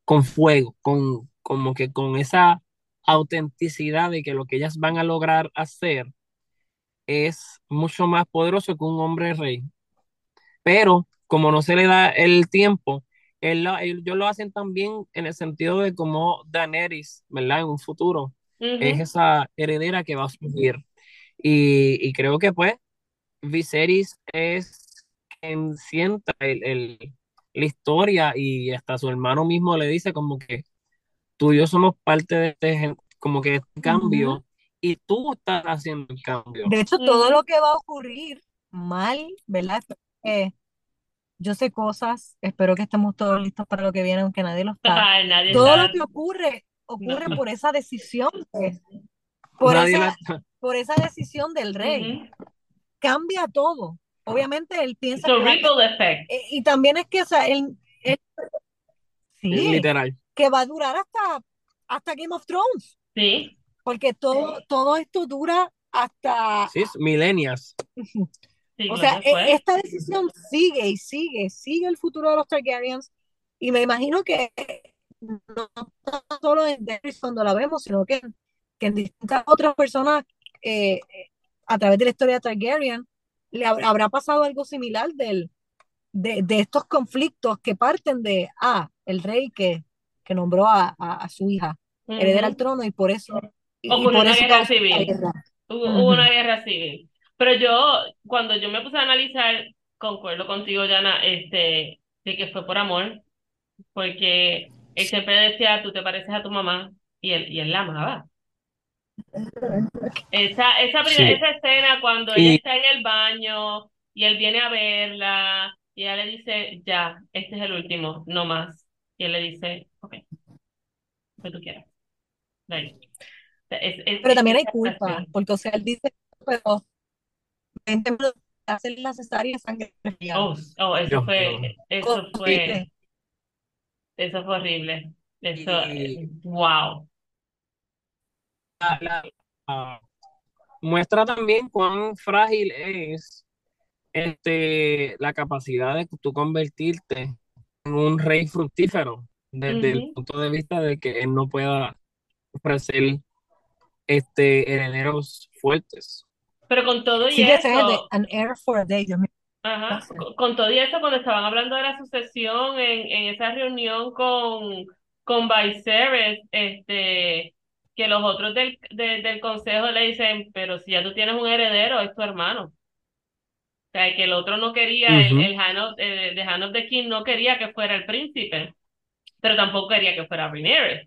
con fuego, con como que con esa autenticidad de que lo que ellas van a lograr hacer es mucho más poderoso que un hombre rey. Pero como no se le da el tiempo, él lo- ellos lo hacen también en el sentido de como Daenerys, ¿verdad? En un futuro es Ujú. esa heredera que va a surgir. Y, y creo que pues Viserys es quien sienta el, el- la historia y hasta su hermano mismo le dice como que tú y yo somos parte de este, gen- como que este Ujú. cambio y tú estás haciendo el cambio. De hecho, todo lo Ujú. que va a ocurrir mal, ¿verdad? Eh, yo sé cosas, espero que estemos todos listos para lo que viene, aunque nadie lo está. Ay, nadie Todo lo está. que ocurre, ocurre No. por esa decisión, pues, por Nadie la esa, está. por esa decisión del rey. Ujú. Cambia todo. Obviamente él piensa So que va, ripple effect. eh, y también es que, o sea, él, él- sí, Literal. que va a durar hasta, hasta Game of Thrones, Sí, porque todo, todo esto dura hasta, Sí, milenias. o siglos sea, e- después. esta decisión sigue y sigue, sigue el futuro de los Targaryens, y me imagino que no solo en Daenerys cuando la vemos, sino que, que en distintas otras personas eh, a través de la historia de Targaryen le hab- habrá pasado algo similar del, de, de estos conflictos que parten de, ah, el rey que, que nombró a, a, a su hija heredera al Ujú. trono y por eso, y, y Ocurrió por una eso guerra causó la civil. guerra. Hubo, hubo Ujú. una guerra civil. Pero yo, cuando yo me puse a analizar, concuerdo contigo, Jana, este, de que fue por amor, porque él siempre decía, tú te pareces a tu mamá, y él, y él la amaba. Esa, esa, pri- Sí. esa escena cuando ella Y está en el baño y él viene a verla y ella le dice, ya, este es el último, no más. Y él le dice, ok, lo que tú quieras. Dale. Es, es, Pero es- también hay esa culpa, actuación. porque o sea, él dice, pero veinte minutos de hacer la cesárea sangre fría. Oh, oh, eso Dios mío. fue, eso fue, Horrible. eso fue horrible. Eso, Y wow. la- la- la- muestra también cuán frágil es este, la capacidad de tú convertirte en un rey fructífero desde el Ujú. punto de vista de que él no pueda ofrecer este, herederos fuertes. Pero con todo y Sí que sé de eso, An Air for a Day, Dios mío. ajá, con, con todo y eso, cuando estaban hablando de la sucesión en, en esa reunión con, con Viserys, este, que los otros del, de- del consejo le dicen, pero si ya tú tienes un heredero, es tu hermano. O sea, que el otro no quería, el, Ujú. el Han of, eh, de Han of the King no quería que fuera el príncipe, pero tampoco quería que fuera Rhaenyra.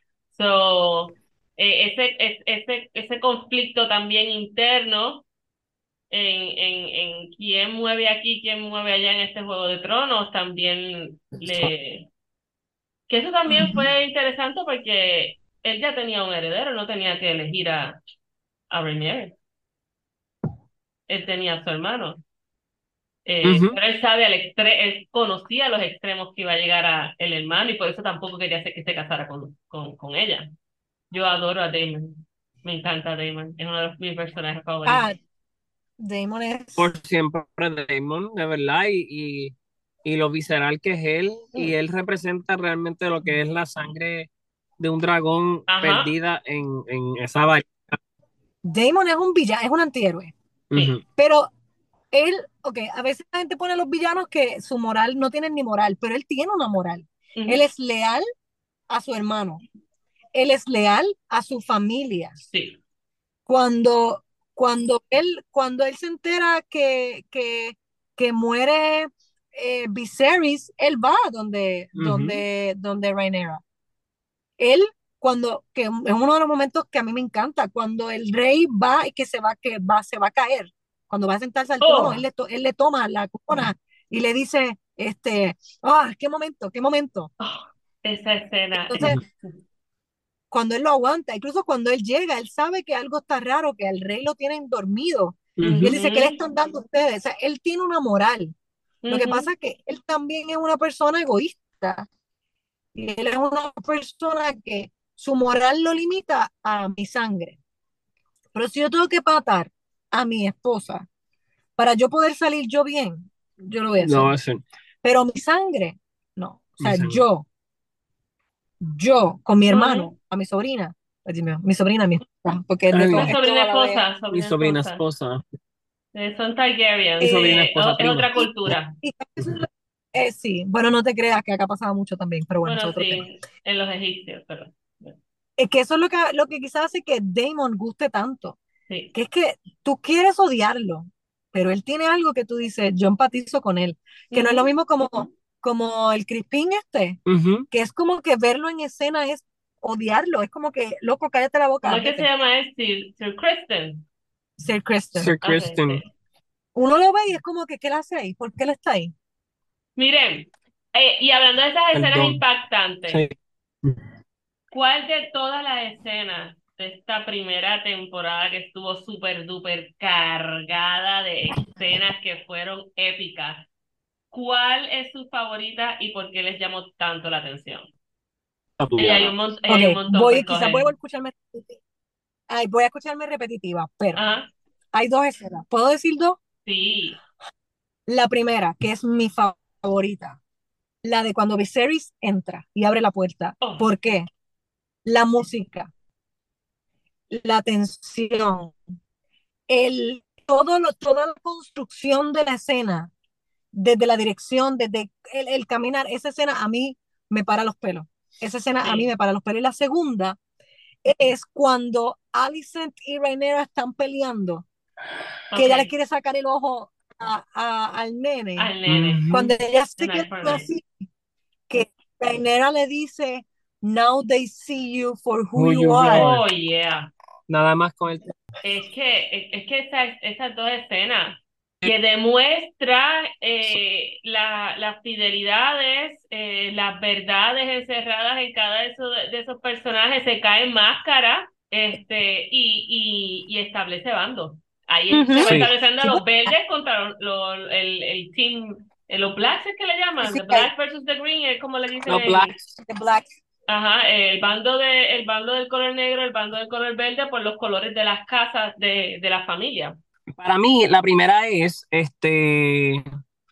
So, eh, ese, es- ese, ese conflicto también interno en, en, en quién mueve aquí, quién mueve allá en este Juego de Tronos, también le... Que eso también Ujú. fue interesante porque él ya tenía un heredero, no tenía que elegir a, a Rhaenyra. Él tenía a su hermano. Eh, Ujú. pero él sabe al extre él conocía los extremos que iba a llegar a el hermano y por eso tampoco quería hacer que se casara con, con, con ella. Yo adoro a Damon. Me encanta Damon. Es uno de los- mis personajes Ah, favoritos. Damon es. Por siempre Damon, de verdad, y, y, y lo visceral que es él, y Mm. él representa realmente lo que es la sangre de un dragón Ajá, perdida en, en esa vaina. Damon es un villano, es un antihéroe. Ujú. sí. Pero él, ok, a veces la gente pone a los villanos que su moral no tienen ni moral, pero él tiene una moral. Él Ujú. es leal a su hermano. Él es leal a su familia. Sí. Cuando, cuando él, cuando él se entera que, que, que muere eh, Viserys, él va donde, Ujú. donde, donde Rhaenyra. Él, cuando, que es uno de los momentos que a mí me encanta, cuando el rey va y que se va, que va, se va a caer, cuando va a sentarse al trono, él Oh, le, to- él le toma la corona y le dice, este, ah, qué momento, qué momento. oh, esa escena. Entonces, Ujú. cuando él lo aguanta, incluso cuando él llega, él sabe que algo está raro, que al rey lo tienen dormido. Y él Ujú. dice, ¿qué le Ujú. están dando ustedes? O sea, él tiene una moral. Lo que pasa Ujú. es que él también es una persona egoísta. Y él es una persona que su moral lo limita a mi sangre. Pero si yo tengo que matar a mi esposa para yo poder salir yo bien, yo lo voy a Lo hacer. va a hacer, Pero mi sangre, no. O mi sea, sangre. yo. yo con mi Ujú. hermano, a mi sobrina, ay, Dios mío, mi sobrina, mi esposa, porque es de Ay, todo, Una es sobrina toda la vez. esposa, mi sobrina sobrina esposa. esposa, Eh, son mi Targaryens, sobrina eh, esposa o- es prima. otra cultura. Y eso es lo- eh, sí, bueno, no te creas que acá pasaba mucho también, pero bueno, es Bueno, otro tema. sí, en los egipcios, pero bueno, Es que eso es lo que, lo que quizás hace que Damon guste tanto, sí. que es que tú quieres odiarlo, pero él tiene algo que tú dices, yo empatizo con él, que no es lo Ujú. mismo como, como el Crispín este, Ujú. que es como que verlo en escena es odiarlo, es como que, loco, cállate la boca, ¿Cómo es que se vete, llama él? Sir, Sir Kristen. Sir Kristen. Sir Ok, Kristen, sí. Uno lo ve y es como que, ¿qué le hace ahí? ¿Por qué él está ahí? Miren, eh, y hablando de esas el escenas don. impactantes, Sí. ¿cuál de todas las escenas de esta primera temporada que estuvo súper duper cargada de escenas que fueron épicas? ¿Cuál es su favorita y por qué les llamó tanto la atención? La Y hay tuya. un, mon- y Ok, hay un montón para voy, quizás voy escoger. a escucharme, ay, voy a escucharme repetitiva, pero Ajá, hay dos escenas. ¿Puedo decir dos? sí. La primera, que es mi fa- favorita, la de cuando Viserys entra y abre la puerta. Oh, ¿Por qué? La música, la tensión, el, todo lo, toda la construcción de la escena, desde la dirección, desde el, el caminar, esa escena a mí me para los pelos. Esa escena a mí sí. me para los pelos. Y la segunda es cuando Alicent y Rhaenyra están peleando, que ella le Ok. quiere sacar el ojo a, a- al nene. Al nene. Cuando Ujú. ella The se queda Night for Me. así, que Rhaenyra le dice, now they see you for who Who you you are. are. Oh, yeah. Nada más con el Es que, es, es que esa- esas dos escenas que demuestra eh, la, las fidelidades, eh, las verdades encerradas en cada de esos, de esos personajes, se cae en máscara este, y, y, y establece bandos. Ahí Ujú. se va sí, estableciendo Sí, los pues, verdes contra los, los- el, el team, eh, los blacks es que le llaman, sí, the hay black versus the green, es como le dicen los en, blacks. the black. ajá, el bando de, el bando del color negro, el bando del color verde, por los colores de las casas de, de la familia. Para mí, la primera es, este,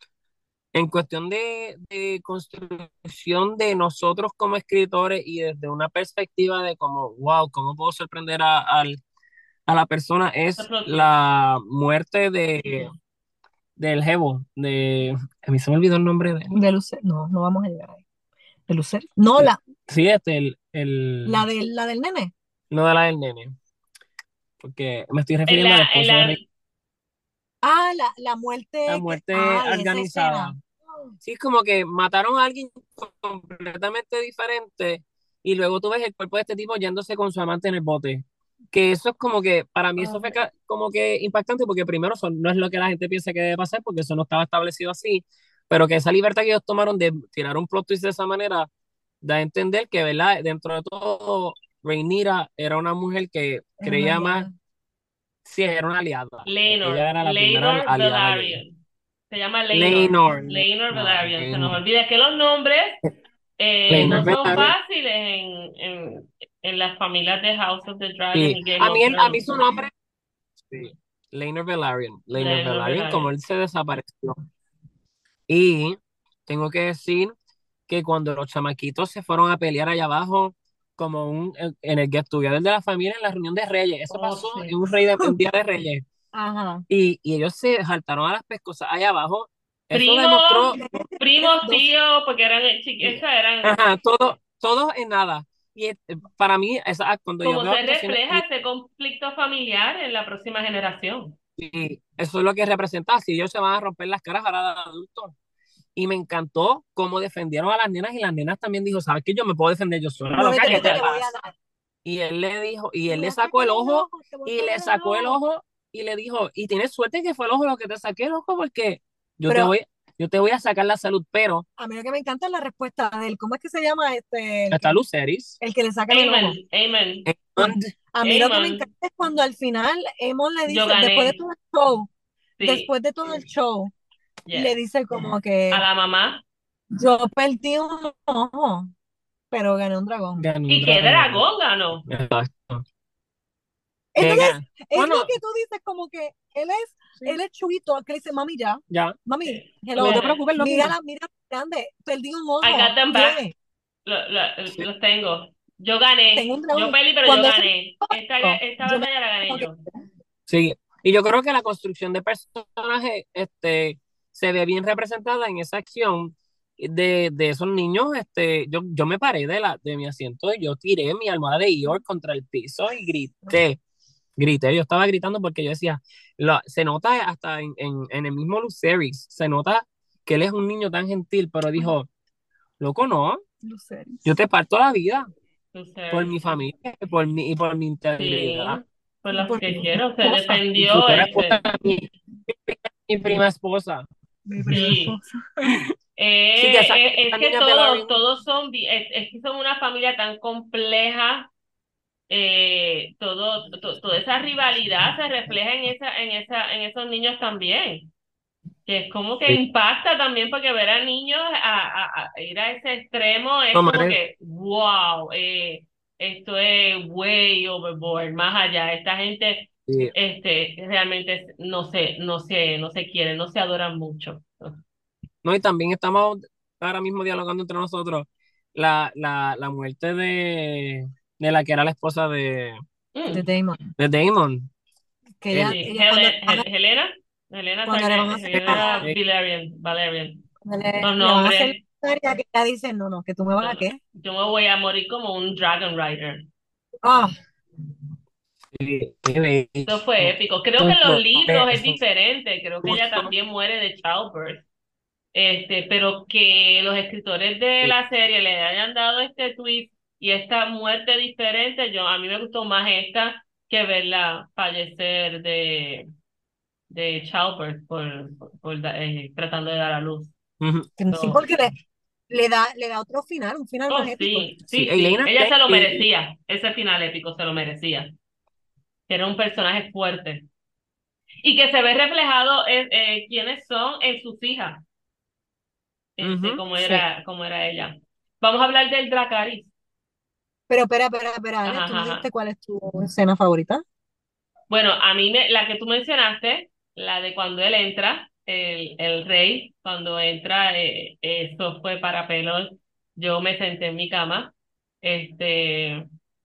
en cuestión de, de construcción de nosotros como escritores y desde una perspectiva de como, wow, ¿cómo puedo sorprender a, al- a la persona? The Es plot twist. la muerte de, del Jevo, de, a mí se me olvidó el nombre de él. De Lucer, no, no vamos a llegar ahí. ¿De Lucer? No, la, Sí, este, el, el, la, del, la del nene. no de la del nene, porque me estoy En refiriendo al la, en esposo de la, Rey. Ah, la, la La muerte que, muerte ay, esa organizada. escena. Sí, es como que mataron a alguien completamente diferente y luego tú ves el cuerpo de este tipo yéndose con su amante en el bote. Que eso es como que, para mí eso fue Ay, ca- como que impactante porque primero eso no es lo que la gente piensa que debe pasar porque eso no estaba establecido así, pero que esa libertad que ellos tomaron de tirar un plot twist de esa manera da a entender que, ¿verdad? Dentro de todo, Rhaenyra era una mujer que Era una creía más, aliada. sí, era una aliada. Laenor, Ella era la primera Laenor aliada gay. Velaryon. Se llama Laenor, Laenor, Laenor Laenor, Velaryon. Se nos Laenor. olvida que los nombres eh, Laenor no son Velaryon. fáciles en, en, en las familias de House of the Dragon Sí, y Game a mí, of él- a mí Thrones. su nombre, sí, Laenor Velaryon, Laenor Laenor Velaryon, como Velaryon. él se desapareció. Y tengo que decir que cuando los chamaquitos se fueron a pelear allá abajo, como un, en en el get together de la familia en la reunión de Reyes, eso Oh, pasó en sí. un, rey de, en Día de Reyes, Ajá. y, y ellos se saltaron a las pescosas allá abajo, eso demostró, Primos, primos, Dos, tíos, porque eran, chi- esas eran, ajá, todo, todo en nada. Y eh, para mí, esa, cuando yo como veo se actuaciones, refleja ese conflicto familiar en la próxima generación. y eso es lo que representa, si ellos se van a romper las caras ahora de adultos. Y me encantó cómo defendieron a las nenas y las nenas también dijo, ¿sabes qué? Yo me puedo defender yo sola, muévete loca, que ¿qué te te le voy a pasa? dar. Y él le dijo, y Te él voy le a sacó sacar el el ojo ojo, te voy a y le sacar el sacó el ojo. ojo y le dijo, y tienes suerte que fue el ojo lo que te saqué el ojo porque yo te Pero voy, yo te voy a sacar la salud, pero a mí lo que me encanta es la respuesta de él. ¿Cómo es que se llama este, el hasta que, Luceris, el que le sacan el ojo? Amen, amen, and, A mí lo que me amen. encanta es cuando al final Emon le Yo dice, después de gané. todo el show, Sí, después de todo el show, le yes. dice como A que la mamá. yo perdí un ojo, pero gané un dragón. ganó un ¿Y qué dragón. dragón ganó? Exacto. Que Entonces, gan- es Bueno, lo que tú dices, como que él es, él sí, es chubito, que le dice, mami, ya, ya, mami, Sí, no hello, te gané. preocupes, lo mismo. mírala, mira, grande, perdí un I ojo, got them back. ¿qué? lo- lo- Sí, los tengo. Yo Tengo gané. un Yo dragón. perdí, pero yo Cuando ese gané. Esta, pasó, esta yo me batalla la gané como que, yo. sí. Y yo creo que la construcción de personaje este, se ve bien representada en esa acción de, de esos niños. Este, yo, yo me paré de, la, de mi asiento y yo tiré mi almohada de York contra el piso y grité. Grité, yo estaba gritando porque yo decía, lo- se nota hasta en, en, en el mismo Lucerys, se nota que él es un niño tan gentil, pero dijo, loco, no, yo Lucerys. te parto la vida Tú por sabes, mi familia y por mi, y por mi sí, integridad. por Y los por que mi quiero. Se esposa, Mi defendió, futura esposa, este, mi, mi prima esposa. mi prima sí. esposa. Sí, que esa, Eh, eh, es esas que niñas de todos, Lauren, todos son, bi- es, es que son una familia tan compleja. Eh, todo, to- toda esa rivalidad se refleja en esa, en esa, en esos niños también. Que es como que sí, impacta también porque ver a niños a, a- a ir a ese extremo es tomar como el- que, wow, eh, esto es way overboard, más allá. Esta gente, sí. este, realmente no se, no se, no se quieren, no se adoran mucho. No, y también estamos ahora mismo dialogando entre nosotros la, la, la muerte de, de la que era la esposa de, De Mm, Damon. de Damon. Que ella, El, sí, ella cuando, Helen- Hel- Helena, Helena cuando le van a Targaryen, hacer Helena la, eh, Valerian, Valerian. cuando le, Los le van a hacer nombres, la historia, que ella dice, no, no, que tú me vas no, a no. qué. Yo me voy a morir como un Dragon Rider. Ah, sí, qué bello. Eso fue épico. Creo que en los Mucho libros es eso, diferente. Creo que ella mucho, también muere de childbirth. Este, pero que los escritores de sí. la serie le hayan dado este twist y esta muerte diferente, yo a mí me gustó más esta que verla fallecer de, de childbirth por, por, por da- eh, tratando de dar a luz. Ujú. que no- sí, So, porque le, le da, le da otro final, un final más oh, épico. sí, Sí, sí, sí. Elena, Ella Te- se lo eh, merecía. Ese final épico se lo merecía. Era un personaje fuerte. Y que se ve reflejado en eh, quiénes son en sus hijas, este, ujú. como Sí. era, como era ella. Vamos a hablar del Dracarys. Pero espera, espera, espera, Ale, Ajá, tú ajá, no ajá. dijiste cuál es tu escena favorita. Bueno, a mí me, la que tú mencionaste, la de cuando él entra, el, el rey, cuando entra, eh, eso fue para pelos. Yo me senté en mi cama, este,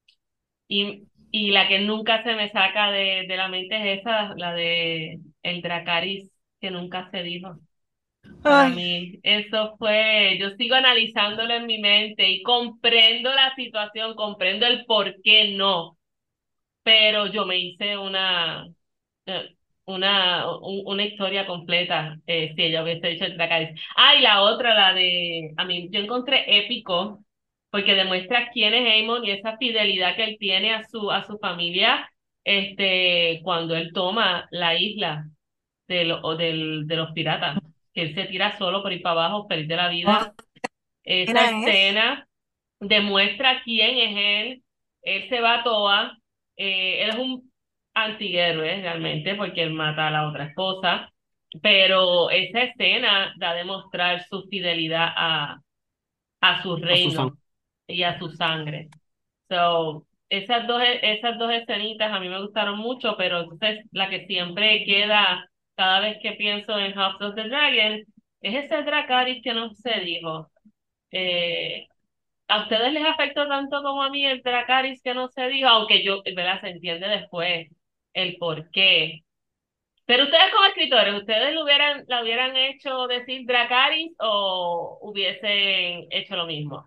y, y la que nunca se me saca de, de la mente es esa, la de el Dracarys, que nunca se dijo. Para Ay, mí, eso fue, yo sigo analizándolo en mi mente y comprendo la situación, comprendo el por qué no, pero yo me hice una, eh, una, un- una historia completa eh, si ella hubiese dicho el Dracarys. Ah, y la otra, la de, a mí, yo encontré épico porque demuestra quién es Aemon y esa fidelidad que él tiene a su, a su familia, este, cuando él toma la isla de, lo- o del, de los piratas, que él se tira solo por ir para abajo, feliz de la vida. ¿cuál Esa escena es? escena demuestra quién es él. Él se va a Toa. Eh, él es un antihéroe realmente porque él mata a la otra esposa. Pero esa escena da a demostrar su fidelidad a, a su A Susan. reino y a su sangre. So, esas dos, esas dos escenitas a mí me gustaron mucho, pero entonces la que siempre queda cada vez que pienso en House of the Dragon es ese Dracarys que no se dijo. Eh, ¿A ustedes les afectó tanto como a mí el Dracarys que no se dijo? Aunque yo, ¿verdad? Se entiende después el por qué. Pero ustedes como escritores, ¿ustedes lo hubieran, la hubieran hecho decir Dracarys o hubiesen hecho lo mismo?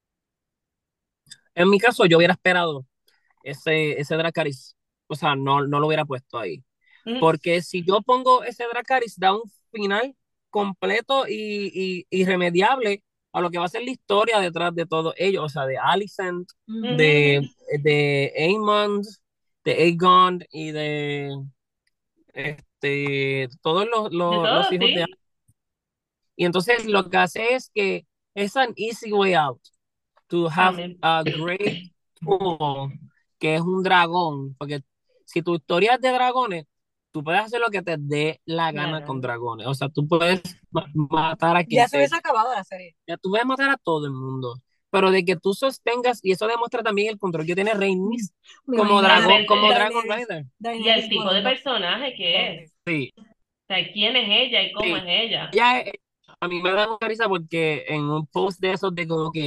En mi caso, yo hubiera esperado ese, ese Dracarys, o sea, no, no lo hubiera puesto ahí. Ujú. Porque si yo pongo ese Dracarys, da un final completo y, y irremediable a lo que va a ser la historia detrás de todo ello, o sea, de Alicent, Ujú. Ujú, ujú. de, de Aemond, de Aegon y de este, todos los, De los, los todo, hijos de... sí. Y entonces lo que hace es que es an easy way out to have También. a great tool, que es un dragón, porque si tu historia es de dragones, tú puedes hacer lo que te dé la La gana con gana. dragones, o sea, tú puedes ma- matar a quien Ya se sea, hubiese acabado la serie. ya tú puedes matar a todo el mundo, pero de que tú sostengas, y eso demuestra también el control que tiene Rhaenys Me como imagino a El dragón, Da- como pers- Dragon Daenerys, Rider. y el Daenerys tipo de volando. personaje que es. Sí, O sea, quién es ella y cómo sí. es ella. Ella, es- a mí me da mucha risa porque en un post de esos de como que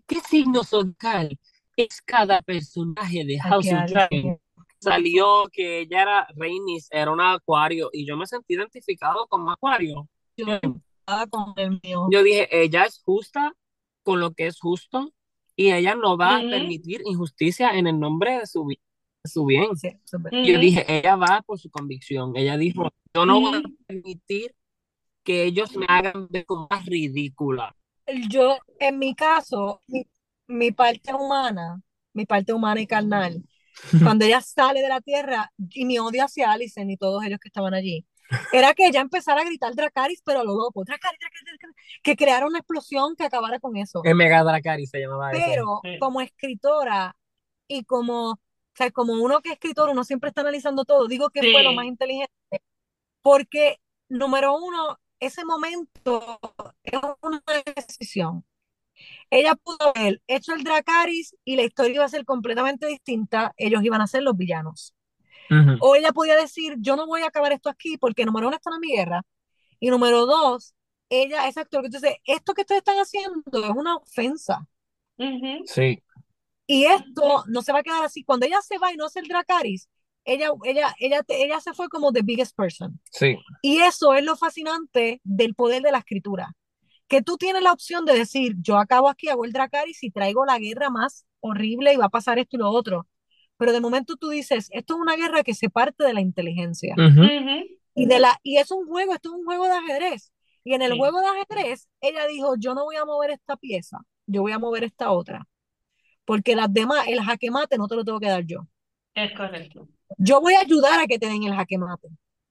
¿qué signo zodiacal es cada personaje de Ay, House qué of Dragon? alguien. Salió que ella era Rhaenys, era un acuario, y yo me sentí identificado como acuario. Yo estaba con el mío. Yo dije, ella es justa con lo que es justo, y ella no va a Ujú, permitir injusticia en el nombre de su, bi- de su bien. Sí, eso es verdad. Y yo ujú, dije, ella va por su convicción. Ella dijo, yo no voy a ujú. permitir que ellos me hagan ver como más ridícula. Yo, en mi caso, mi, mi parte humana, mi parte humana y carnal, cuando ella sale de la tierra, y mi odio hacia Alicent y todos ellos que estaban allí, era que ella empezara a gritar Dracarys, pero a lo loco, Dracarys, Dracarys, Dracarys, que creara una explosión que acabara con eso. Es Mega Dracari se llamaba ese. Pero Sí, como escritora y como, o sea, como uno que es escritor, uno siempre está analizando todo, digo que fue lo más sí, inteligente, porque, número uno, ese momento es una decisión. Ella pudo haber hecho el Dracarys y la historia iba a ser completamente distinta, ellos iban a ser los villanos. Ujú. O ella podía decir, yo no voy a acabar esto aquí porque número uno, esto no es mi guerra, y número dos, ella, exacto, entonces, esto que ustedes están haciendo es una ofensa. ujú, Sí, Y esto no se va a quedar así. Cuando ella se va y no hace el Dracarys, ella, ella, ella, ella se fue como the biggest person. sí. Y eso es lo fascinante del poder de la escritura. Que tú tienes la opción de decir, yo acabo aquí, hago el Dracarys y traigo la guerra más horrible y va a pasar esto y lo otro. Pero de momento tú dices, esto es una guerra que se parte de la inteligencia. Ujú. ujú. Y, de la, y es un juego, esto es un juego de ajedrez. Y en el Sí, juego de ajedrez, ella dijo, yo no voy a mover esta pieza, yo voy a mover esta otra. Porque las demás, el jaque mate no te lo tengo que dar yo. es correcto. Yo voy a ayudar a que te den el jaque mate.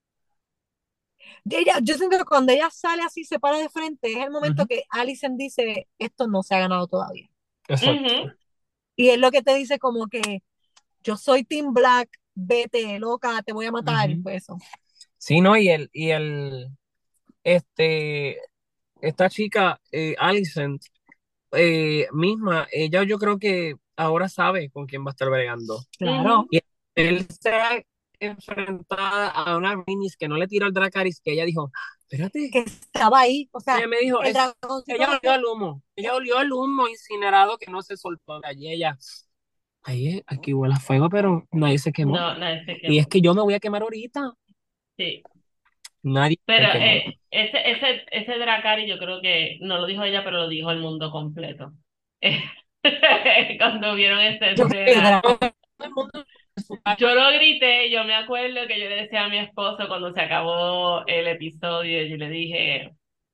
Ella, yo siento que cuando ella sale así, se para de frente, es el momento Ujú. que Alicent dice, esto no se ha ganado todavía. Exacto. Ujú, Y es lo que te dice como que yo soy Team Black, vete, loca, te voy a matar, Ujú. pues eso. Sí, ¿no? Y el, y el, este, esta chica, eh, Alicent, eh, misma, ella yo creo que ahora sabe con quién va a estar bregando. Claro, ujú. Y él se ha enfrentado a una Rhaenys que no le tiró el Dracarys, que ella dijo, espérate, que estaba ahí, o sea, ella me dijo, el es, dragoncito ella olió de... el humo, ella olió el humo incinerado que no se soltó de allí, ella, ahí, aquí huele a fuego, pero nadie se quemó. No, nadie se Y es quemó. que yo me voy a quemar ahorita, Sí. nadie Pero se quemó. eh, ese, ese, ese Dracari yo creo que no lo dijo ella, pero lo dijo el mundo completo. Cuando vieron esta Yo creo que escena, Dra- Todo el mundo en su yo casa. lo grité, yo me acuerdo que yo le decía a mi esposo cuando se acabó el episodio, yo le dije,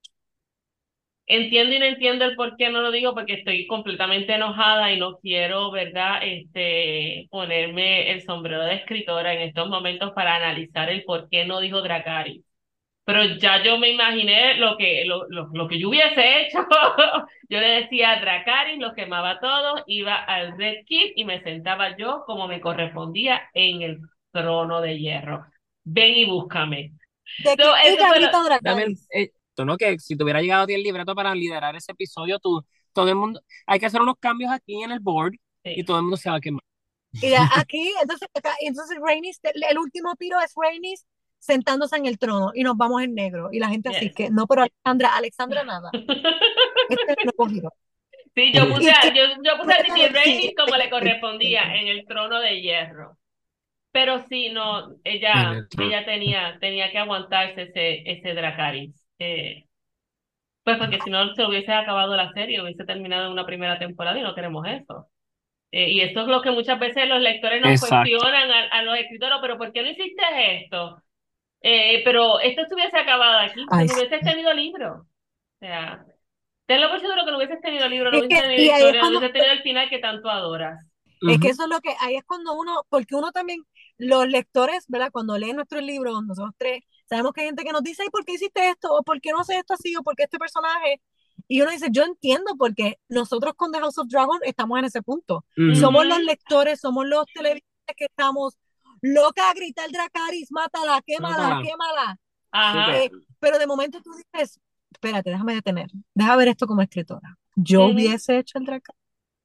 entiendo y no entiendo el por qué no lo digo, porque estoy completamente enojada y no quiero, ¿verdad? Este, ponerme el sombrero de escritora en estos momentos para analizar el por qué no dijo Dracari. Pero ya yo me imaginé lo que, lo, lo, lo que yo hubiese hecho. Yo le decía a Dracarys, los quemaba a todos, iba al Red Keep y me sentaba yo como me correspondía en el trono de hierro. Ven y búscame. de So, que eso ella fue lo... grita Dame el, Dracarys. eh, tú no, que si te hubiera llegado a ti el libreto para liderar ese episodio, tú, todo el mundo, hay que hacer unos cambios aquí en el board y Sí, todo el mundo se va a quemar. Y de aquí, entonces, acá, entonces Rhaenys, el último tiro es Rhaenys sentándose en el trono y nos vamos en negro. Y la gente así yes. que, no, pero Alexandra, Alexandra nada. Este es el nuevo giro. Sí, yo puse Y a, que yo, yo puse a Titi puede Rhaenys decir como le correspondía en el trono de hierro. Pero sí, no, En ella, el trono. ella tenía, tenía que aguantarse ese, ese Dracarys. Eh, pues porque si no se hubiese acabado la serie, hubiese terminado en una primera temporada y no queremos eso. Eh, y esto es lo que muchas veces los lectores nos Exacto. cuestionan a, a los escritores, pero ¿por qué no hiciste esto? Eh, pero esto se hubiese acabado aquí, Ay, no sí. hubieses tenido libro. O sea, tenlo por seguro que no hubieses tenido libro, no Es hubieses que, tenido y ahí es historia, no cuando, hubieses tenido el final que tanto adoras. es que Ujú. eso es lo que, ahí es cuando uno, porque uno también, los lectores, ¿verdad? Cuando leen nuestros libros, nosotros tres, sabemos que hay gente que nos dice, ¿y por qué hiciste esto? ¿O por qué no haces esto así? ¿O por qué este personaje? Y uno dice, yo entiendo porque nosotros con The House of Dragon estamos en ese punto. Ujú. Somos los Ujú, lectores, somos los televidentes que estamos loca a gritar Dracarys, mátala, quémala, Mátala. quémala. Sí, que, ajá. Eh, pero de momento tú dices, espérate, déjame detener, deja ver esto como escritora. Yo Ujú, hubiese hecho el Dracarys.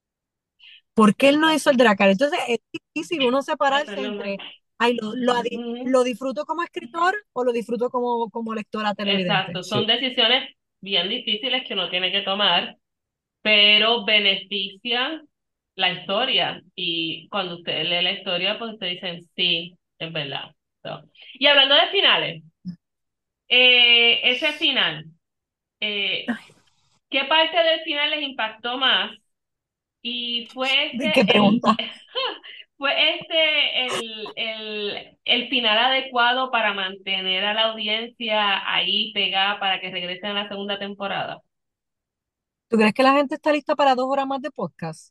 ¿Por qué él no hizo exacto. el Dracar? Entonces es difícil uno separarse Hacerle una... entre, ay, lo, lo, adi- Ujú, lo disfruto como escritor o lo disfruto como, como lectora televidente. exacto, son sí. decisiones bien difíciles que uno tiene que tomar, pero beneficia la historia. Y cuando usted lee la historia, pues usted dicen, sí, es verdad. So, y hablando de finales, eh, ese final, eh, ¿qué parte del final les impactó más? Y fue ¿De qué este el, pregunta? fue este el, el, el final adecuado para mantener a la audiencia ahí pegada para que regresen a la segunda temporada. ¿Tú crees que la gente está lista para dos horas más de podcast?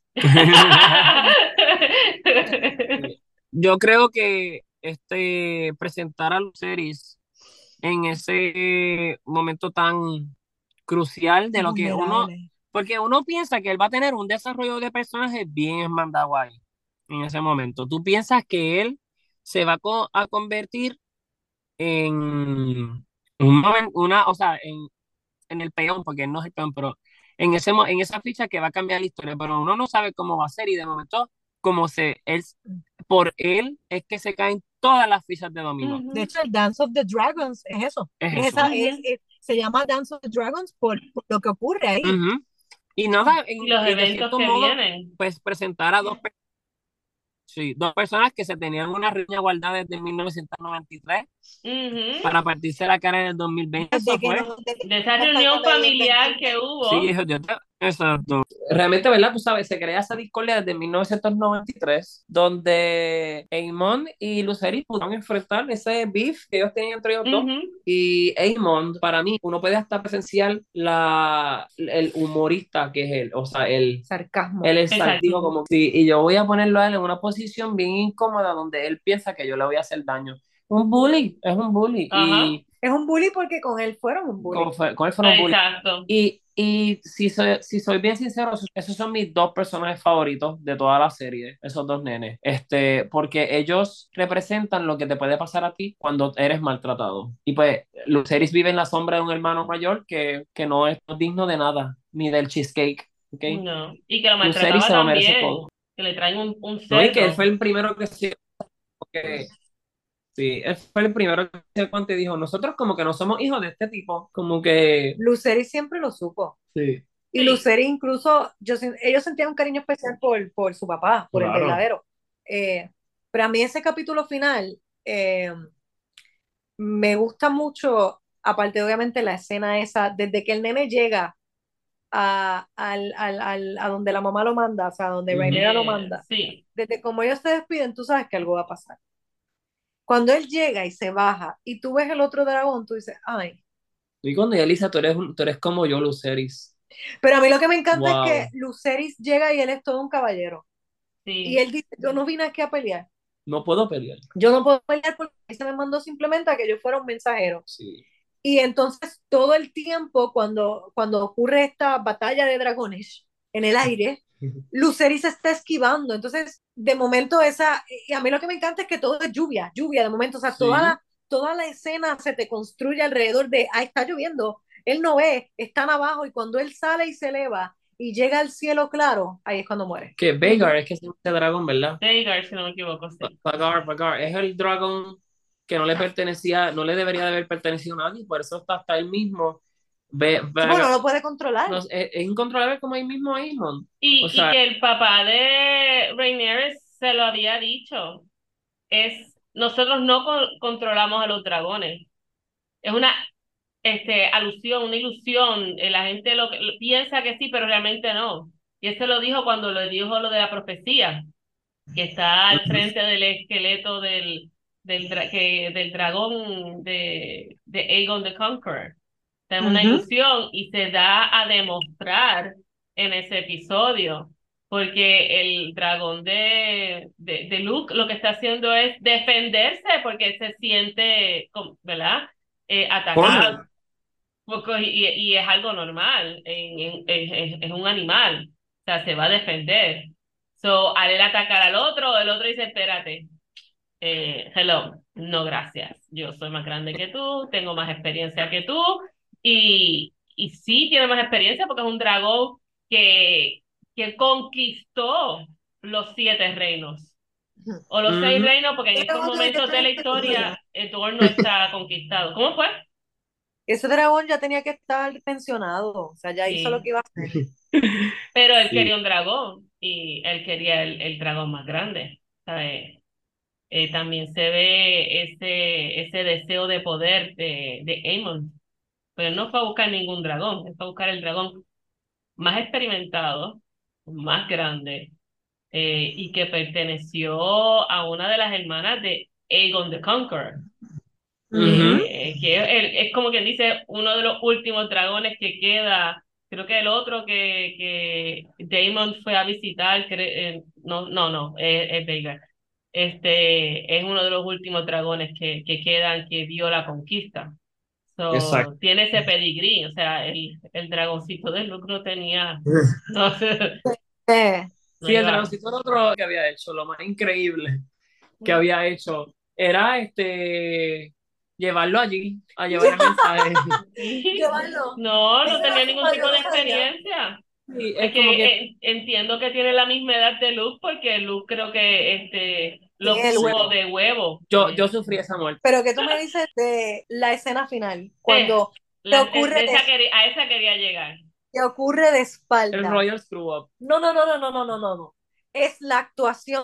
Yo creo que este presentar a Luceris en ese momento tan crucial de lo que uno, Vulnerable. porque uno piensa que él va a tener un desarrollo de personaje bien mandado ahí, en ese momento. Tú piensas que él se va a, co- a convertir en un momen- una, o sea, en, en el peón, porque él no es el peón, pero en ese, mo- en esa ficha que va a cambiar la historia, pero uno no sabe cómo va a ser y de momento, como se, él, por él es que se caen todas las fichas de dominó. De Ujú, hecho, el Dance of the Dragons es eso. Es Es eso. esa, es, ujú. es- se llama Dance of the Dragons por, por lo que ocurre ahí. Ujú. Y nada, Y en- los y de eventos cierto que modo, vienen. pues presentar a dos, pe- sí, dos personas que se tenían una riña guardada desde mil novecientos noventa y tres Ujú. para partirse la cara en el dos mil veinte. Desde Eso que fue. no, desde que De esa no reunión están ahí en familiar que dos mil veinte. Sí, hubo. hijo, yo te- exacto. Realmente, ¿verdad? Tú sabes, se crea esa discordia desde mil novecientos noventa y tres, donde Aemon y Lucerys pudieron enfrentar ese beef que ellos tenían entre ellos dos. Ujú. Y Aemon, para mí, uno puede hasta presenciar la, el humorista que es él, o sea, el, Sarcasmo. él es Exacto. saltico como sí, y yo voy a ponerlo a él en una posición bien incómoda donde él piensa que yo le voy a hacer daño. Un bully, es un bully. Ajá. Y Es un bully porque con él fueron un bully. con, fue- con él fueron bully. Exacto. Y, y si soy, si soy bien sincero, esos, esos son mis dos personajes favoritos de toda la serie, esos dos nenes. Este, porque ellos representan lo que te puede pasar a ti cuando eres maltratado. Y pues, Lucerys vive en la sombra de un hermano mayor que, que no es digno de nada, ni del cheesecake. ¿Ok? No. Y que lo Lucerys maltrataba se lo merece también. todo. Que le traen un, un ¿No? Y que él cerdo. fue el primero que se que sí, él fue el primero que se cuenta y dijo, nosotros como que no somos hijos de este tipo, como que Luceri siempre lo supo. sí, Y Sí. Luceri incluso, yo, sen- ellos sentían un cariño especial por, por su papá, por el claro. verdadero. Eh, pero a mí ese capítulo final eh, me gusta mucho, aparte de obviamente la escena esa, desde que el nene llega a, al, al, al- a donde la mamá lo manda, o sea, donde Ujú. Rhaenyra lo Eh, manda, sí. desde como ellos se despiden, tú sabes que algo va a pasar. Cuando él llega y se baja y tú ves el otro dragón, tú dices, ay. Y cuando ella Lisa, tú eres, un- tú eres como yo, Luceris. Pero a mí lo que me encanta es Wow. que Lucerys llega y él es todo un caballero. Y Sí. él dice, yo no vine aquí a pelear. No puedo pelear. Yo no puedo pelear porque él se me mandó simplemente a que yo fuera un mensajero. Sí. Y entonces todo el tiempo cuando, cuando ocurre esta batalla de dragones en el aire, Lucerys se está esquivando. Entonces, de momento esa, y a mí lo que me encanta es que todo es lluvia, lluvia de momento. O sea, Sí. toda la, toda la escena se te construye alrededor de, ah, está lloviendo. Él no ve, están abajo y cuando él sale y se eleva y llega al cielo claro, ahí es cuando muere. Que Vhagar es que es este dragón, ¿verdad? Vhagar, si no me equivoco, sí. Vhagar, Vhagar. Es el dragón que no le pertenecía, no le debería de haber pertenecido a nadie, por eso está hasta él mismo. Ve, Sí, Vhagar- bueno, no lo puede controlar. no, es, es incontrolable como ahí mismo Aemon. Y, O y sea, que el papá de Rhaenyra se lo había dicho. Es, nosotros no con- controlamos a los dragones. Es una este, alusión, una ilusión. Eh, La gente lo, que- lo- piensa que sí, pero realmente no. Y eso lo dijo cuando le dijo lo de la profecía, que está al ujú. frente del esqueleto del, del, dra- que, del dragón de, de Aegon the Conqueror. O sea, es una Ujú. ilusión y se da a demostrar en ese episodio, porque el dragón de, de, de Luke lo que está haciendo es defenderse porque se siente, com- ¿verdad? Eh, atacado. Conan. Porque- y, y es algo normal, en, en- es, es- es un animal, o sea, se va a defender. So, al él atacar al otro, el otro dice, espérate, eh, hello, no gracias, yo soy más grande que tú, tengo más experiencia que tú, y, y sí tiene más experiencia porque es un dragón que, que conquistó los siete reinos, o los seis Ujú. reinos, porque en Ese estos dragón ya momentos de tenía la que estar historia, el no está conquistado. ¿Cómo fue? Ese dragón ya tenía que estar pensionado, o sea, ya hizo lo Sí. que iba a hacer. Pero él Sí, quería un dragón y él quería el, el dragón más grande, ¿sabes? Eh, también se ve ese, ese deseo de poder de, de Aemon. Pero no fue a buscar ningún dragón, él fue a buscar el dragón más experimentado, más grande, eh, y que perteneció a una de las hermanas de Aegon the Conqueror. ujú, Ujú. Eh, que es, el- es como quien dice uno de los últimos dragones que queda. Creo que el otro que, que Damon fue a visitar, cre- eh, no, no, no, es, es Veigar. Este es uno de los últimos dragones que, que quedan que vio la conquista. exacto. So, tiene ese pedigrí, o sea, el, el dragoncito del lucro tenía, no sé, Eh, no Sí, el iba. dragoncito era otro que había hecho, lo más increíble que había hecho era este llevarlo allí, a llevar el mensaje. Sí, Llevarlo. no, no Ese era tenía su ningún tipo mayor de hazaña. experiencia. Y Es es como que que eh, entiendo que tiene la misma edad de Luke porque Luke creo que este Sí, lo el sí, puso huevo. de huevo. yo, Eh, yo sufrí esa muerte. Pero ¿qué tú me dices de la escena final? eh, Cuando te la- eh, ocurre de de, esa quería- a esa quería llegar. te ocurre de El espalda. Royal Screw Up. No, no, no, no, no, no, no, no, no. Es la actuación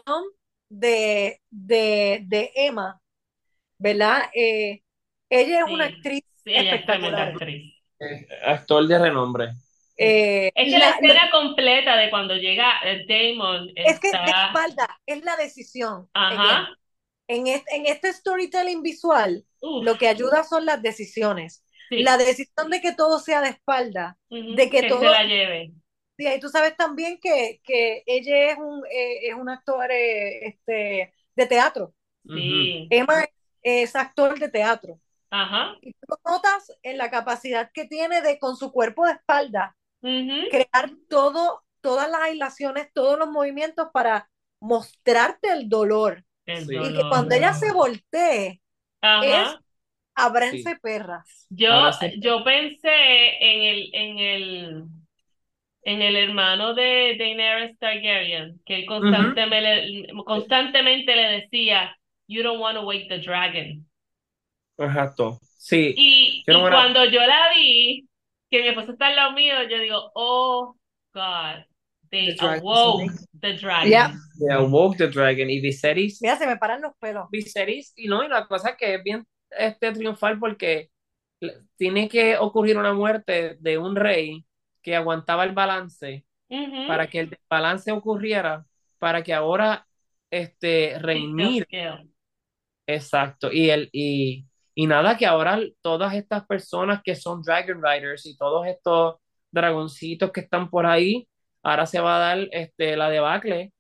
de, de, de Emma, ¿verdad? Eh, ella es una Sí, actriz sí, ella es tremenda espectacular. actriz. Eh, actor de renombre. Sí. Eh, Es que la la, lo- escena completa de cuando llega eh, Damon es que de está, espalda es la decisión, again. ajá, En este, en este storytelling visual, lo uff, que ayuda son las decisiones. La sí, decisión de que todo sea de espalda, de ujú, que que se todo. la lleve. Sí, y tú sabes también que, que ella es un, eh, es un actor eh, este, de teatro. Ujú. Sí, Emma es actor de teatro. ajá, Y tú notas en la capacidad que tiene de, con su cuerpo de espalda, ujú, crear todo, todas las aislaciones, todos los movimientos para mostrarte el dolor. el Sí, Y que dolor. cuando ella se voltee, es Ajá. sí. abranse perras. Yo, Ahora sí. yo pensé en el, en el, en el hermano de Daenerys Targaryen, que él Ujú. constantemente, constantemente le decía, You don't want to wake the dragon. Exacto. Sí. Y, Yo no y me la- cuando yo la vi, que mi esposo está al lado mío, yo digo, oh God, The they Dragon is awake. awoke the Ya, dragon. de Awoke the Dragon y Viserys. mira, se me paran los pelos. Viserys, y no, y la cosa es que es bien este triunfal porque le- tiene que ocurrir una muerte de un rey que aguantaba el balance Ujú. para que el desbalance ocurriera, para que ahora este It still Rhaenyra, scale. exacto, y el y, y nada que ahora todas estas personas que son Dragon Riders y todos estos dragoncitos que están por ahí, ahora se va a dar este la debacle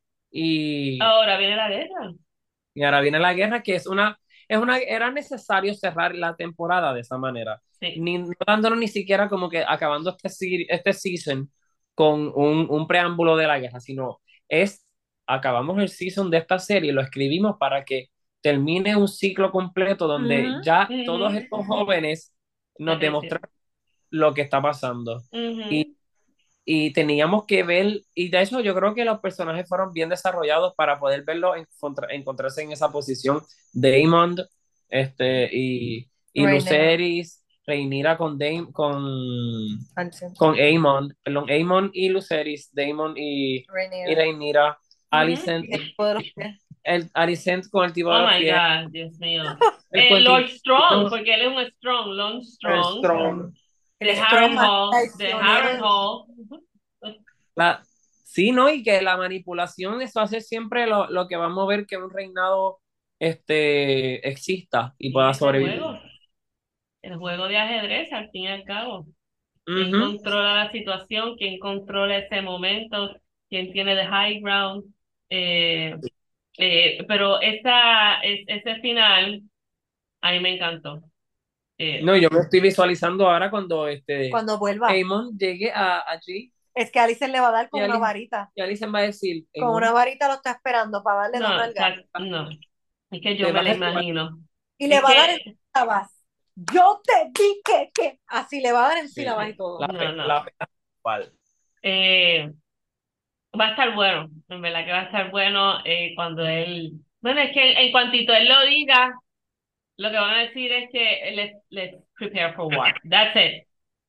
y, Ahora viene la guerra. y ahora viene la guerra que es una es una era necesario cerrar la temporada de esa manera, Sí. ni no dándonos ni siquiera como que acabando este se- este season con un, un preámbulo de la guerra, sino es acabamos el season de esta serie, lo escribimos para que termine un ciclo completo donde Ujú. ya todos Ujú. estos jóvenes Se nos creció. demostraron lo que está pasando. Y, Ujú. y teníamos que ver, y de hecho yo creo que los personajes fueron bien desarrollados para poder verlo encontra- encontrarse en esa posición. Daemon este, y, y Rhaenyra. Lucerys, Rhaenyra con, Daem- con, Ancient. con Aemon, perdón, Aemon y Lucerys, Daemon y, y Rhaenyra. Rhaenyra, Ujú. Alicent, El tipo de los pies. el Alicent con el tipo de Oh los my pies, God, Dios mío. el Eh, Lord Strong, puentito, porque él es un Strong, Lord el Strong, Strong. El de Strong más Harrenhal, de traicionero. Harrenhal. Ujú. La, sí, ¿no? Y que la manipulación, eso hace siempre lo, lo que va a mover que un reinado este, exista y Y pueda ese sobrevivir. juego, el juego de ajedrez, al fin y al cabo. ¿Quién Ujú. controla la situación? ¿Quién controla ese momento? ¿Quién tiene the high ground? Eh, eh, pero esa, es, ese final a mí me encantó. Eh, No, yo me estoy visualizando ahora cuando este Cuando vuelva. Aemon llegue a, allí Es que Alice le va a dar y con una Alice, varita. y Alicent va a decir, Con una Aemon, varita lo está esperando para darle dos no, o nalgas. sea, no, es que yo te me vas la a escapar imagino. Y le Es va a dar en que, sílabas. Yo te dije que. Así le va a dar en sí, sílabas y todo. la, no, pe- no. la pena cual. Eh, Va a estar bueno, en verdad que va a estar bueno eh, cuando él, bueno, es que en cuantito él lo diga, lo que van a decir es que let's, let's prepare for war. That's it.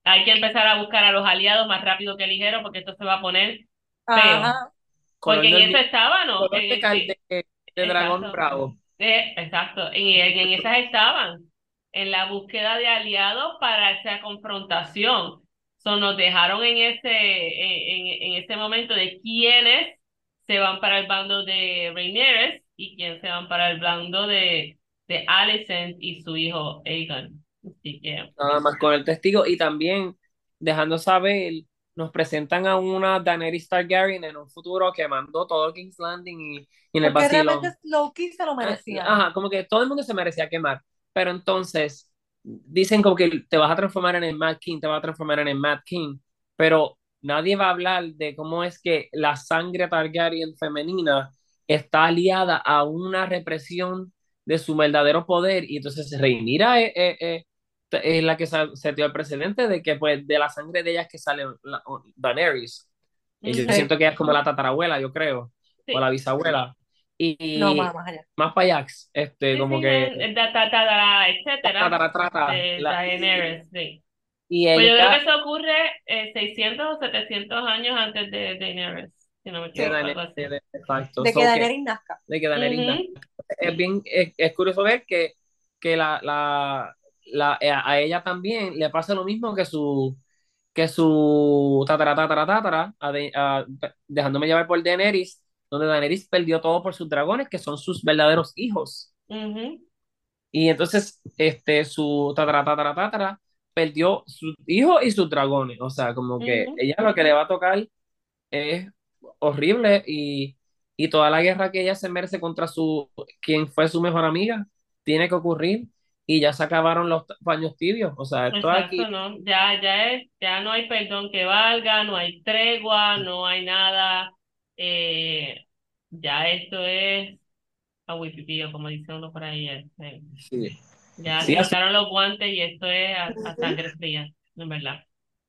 hay que empezar a buscar a los aliados más rápido que ligero porque esto se va a poner feo. Ajá. Porque Color en de eso hormiga, estaban, ¿no? color de, En, cal- en- de, de dragón exacto. bravo. Eh, exacto. Y en, en esas estaban, en la búsqueda de aliados para esa confrontación. So, nos dejaron en ese, en, en, en ese momento de quiénes se van para el bando de Rhaenyra y quiénes se van para el bando de, de Alicent y su hijo Aegon. Así que, Nada más con el testigo y también dejando saber, nos presentan a una Daenerys Targaryen en un futuro que mandó todo King's Landing y, y en el Porque realmente vacilón. Loki se lo Ah, merecía. Ajá, como que todo el mundo se merecía quemar, pero entonces dicen como que te vas a transformar en el Mad King, te vas a transformar en el Mad King, pero nadie va a hablar de cómo es que la sangre Targaryen femenina está aliada a una represión de su verdadero poder y entonces Rhaenyra es, es- es- es la que se, se dio el precedente de que pues de la sangre de ella es que sale la, Daenerys. Y yo ujú, Sí. siento que ella es como la tatarabuela, yo creo, o la sí. bisabuela. No, más, Y más allá. más para Ajax, este, Sí, como sí, que de, da, da, da, da, etcétera, trata, trata, de la, y, Daenerys, sí. y Pues yo creo que ella eso ocurre eh, seiscientos o setecientos años antes de Daenerys, si no me de Sí. equivoco, Daenerys, algo de, así. de, de facto, De que so que, Daenerys nazca. de que Daenerys nace. Ujú, Es bien, es, es curioso ver que, que la, la, la, a ella también le pasa lo mismo que su, que su tatara, tatara, tatara, a de- a- dejándome llevar por Daenerys, donde Daenerys perdió todo por sus dragones, que son sus verdaderos hijos. ujú, Y entonces, este, su tatara, tatara, tatara, perdió sus hijos y sus dragones. O sea, como que ujú, ella lo que le va a tocar es horrible y, y toda la guerra que ella se merece contra su, quien fue su mejor amiga, tiene que ocurrir y ya se acabaron los paños tibios. O sea, esto aquí, exacto, ¿no? Ya, ya es, ya no hay perdón que valga, no hay tregua, no hay nada. eh, ya esto es a huipipío, como dice uno por ahí. este, sí, Ya sí, se así, quitaron los guantes y esto es a, a Ujú. sangre fría, en verdad.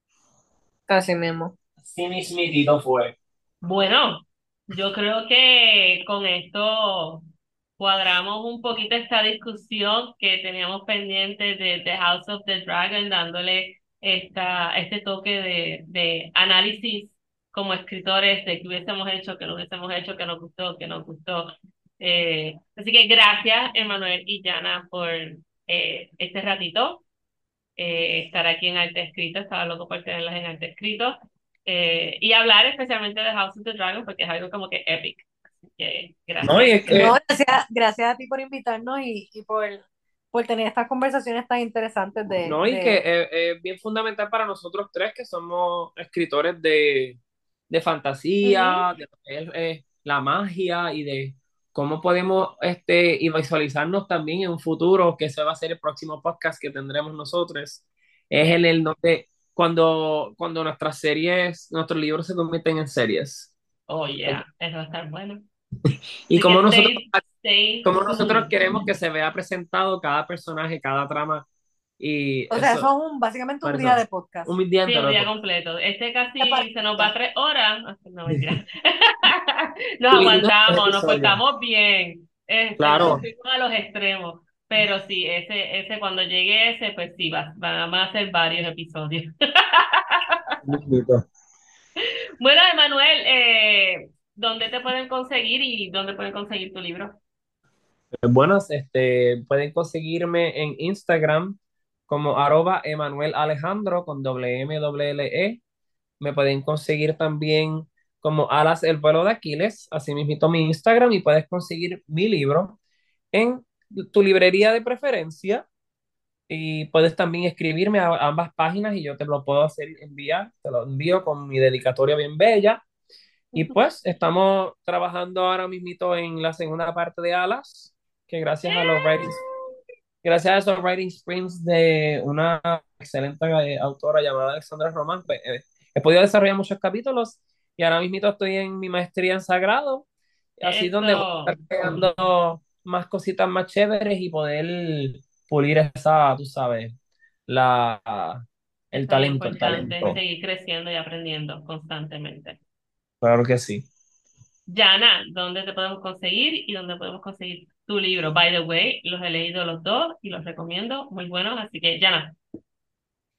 Así mismo. así mismitito fue. Bueno, yo creo que con esto cuadramos un poquito esta discusión que teníamos pendiente de The House of the Dragon, dándole esta, este toque de, de análisis como escritores de qué hubiésemos hecho, qué no hubiésemos hecho, qué nos gustó, qué nos gustó. Eh, así que gracias, Emanuel y Jana, por eh, este ratito eh, estar aquí en Arte Escrito, estaba loco por tenerlas en Arte Escrito, eh, y hablar especialmente de House of the Dragon porque es algo como que epic. Así que No, y gracias. es No, que, gracias, gracias a ti por invitarnos y, y por, por tener estas conversaciones tan interesantes de, no, y que de... es, es bien fundamental para nosotros tres que somos escritores de, de Ujú, fantasía, de lo que es, eh, la magia y de cómo podemos este, y visualizarnos también en un futuro, que ese va a ser el próximo podcast que tendremos nosotros, es yeah. en el donde cuando, cuando nuestras series, nuestros libros se convierten en series. Oh, yeah, eso va a estar bueno. Y Así que como nosotros, stay, stay como nosotros tuned. queremos que se vea presentado cada personaje, cada trama, y O sea, eso, eso es un, básicamente un por día eso, de podcast. un día Sí, un entero de día podcast. completo. Este Me casi se nos va parece. tres horas. Ah, no, mentira. Nos Dividido en tres aguantamos, nos episodios. portamos bien. Este, no nos Claro. fuimos a los extremos. Pero sí, ese, ese, cuando llegue ese, pues sí, va, van a ser varios episodios. Mismito. Bueno, Emanuel, eh, ¿dónde te pueden conseguir y dónde pueden conseguir tu libro? Buenas, este, pueden conseguirme en Instagram como arroba Emanuel Alejandro con doble M, doble L, E. Me pueden conseguir también como Alas, el vuelo de Aquiles, así mismito mi Instagram y puedes conseguir mi libro en tu librería de preferencia y puedes también escribirme a ambas páginas y yo te lo puedo hacer enviar, te lo envío con mi dedicatoria bien bella. Y pues estamos trabajando ahora mismito en la segunda parte de Alas, que gracias a los writing, gracias a esos writing sprints de una excelente eh, autora llamada Alexandra Román, pues, eh, he podido desarrollar muchos capítulos y ahora mismito estoy en mi maestría en sagrado, así donde voy a estar Eso. creando más cositas más chéveres y poder pulir esa, tú sabes, la, el Eso es talento, el importante, talento. seguir creciendo y aprendiendo constantemente. Claro que sí. Yana, ¿dónde te podemos conseguir y dónde podemos conseguir tu libro? By the way, los he leído los dos y los recomiendo, muy buenos, así que Yana.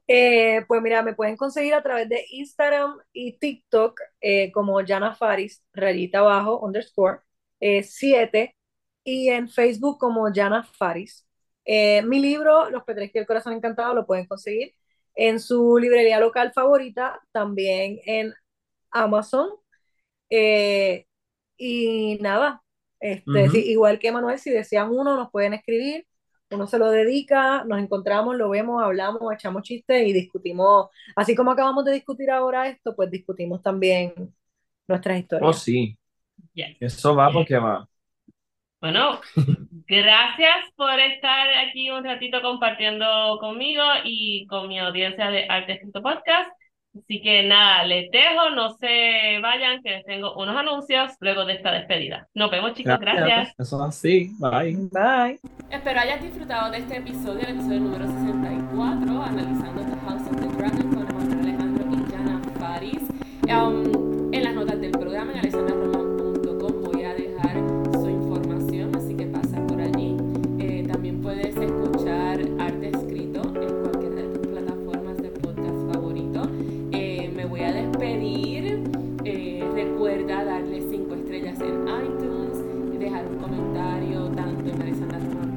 Eh, pues mira, me pueden conseguir a través de Instagram y TikTok eh, como Jana Faris, rayita abajo, underscore, eh, siete, y en Facebook como Jana Faris. Eh, mi libro, Los Petresky del Corazón Encantado, lo pueden conseguir en su librería local favorita, también en Amazon. Eh, y nada, este, sí, Ujú. igual que Manuel, si desean uno, nos pueden escribir, uno se lo dedica, nos encontramos, lo vemos, hablamos, echamos chistes y discutimos, así como acabamos de discutir ahora esto, pues discutimos también nuestras Oh, historias. sí, Yes. eso va Yes. porque va. Bueno, gracias por estar aquí un ratito compartiendo conmigo y con mi audiencia de Arte Escrito Podcast. Así que nada, les dejo, no se vayan, que les tengo unos anuncios luego de esta despedida. Nos vemos, chicos, gracias. Gracias, eso es así, bye. Bye. Espero hayas disfrutado de este episodio, el episodio número sesenta y cuatro, analizando The House of the Dragon con Emanuel Alejandro y Jana Faris. Um, en las notas del programa, en alexandra roman punto com, voy a dejar su información, así que pasa por allí. Eh, también puedes escuchar Arte Escrito en cualquiera de tus plataformas de podcast favorito. Eh, me voy a despedir. Eh, recuerda darle cinco estrellas en iTunes y dejar un comentario tanto en alexandra roman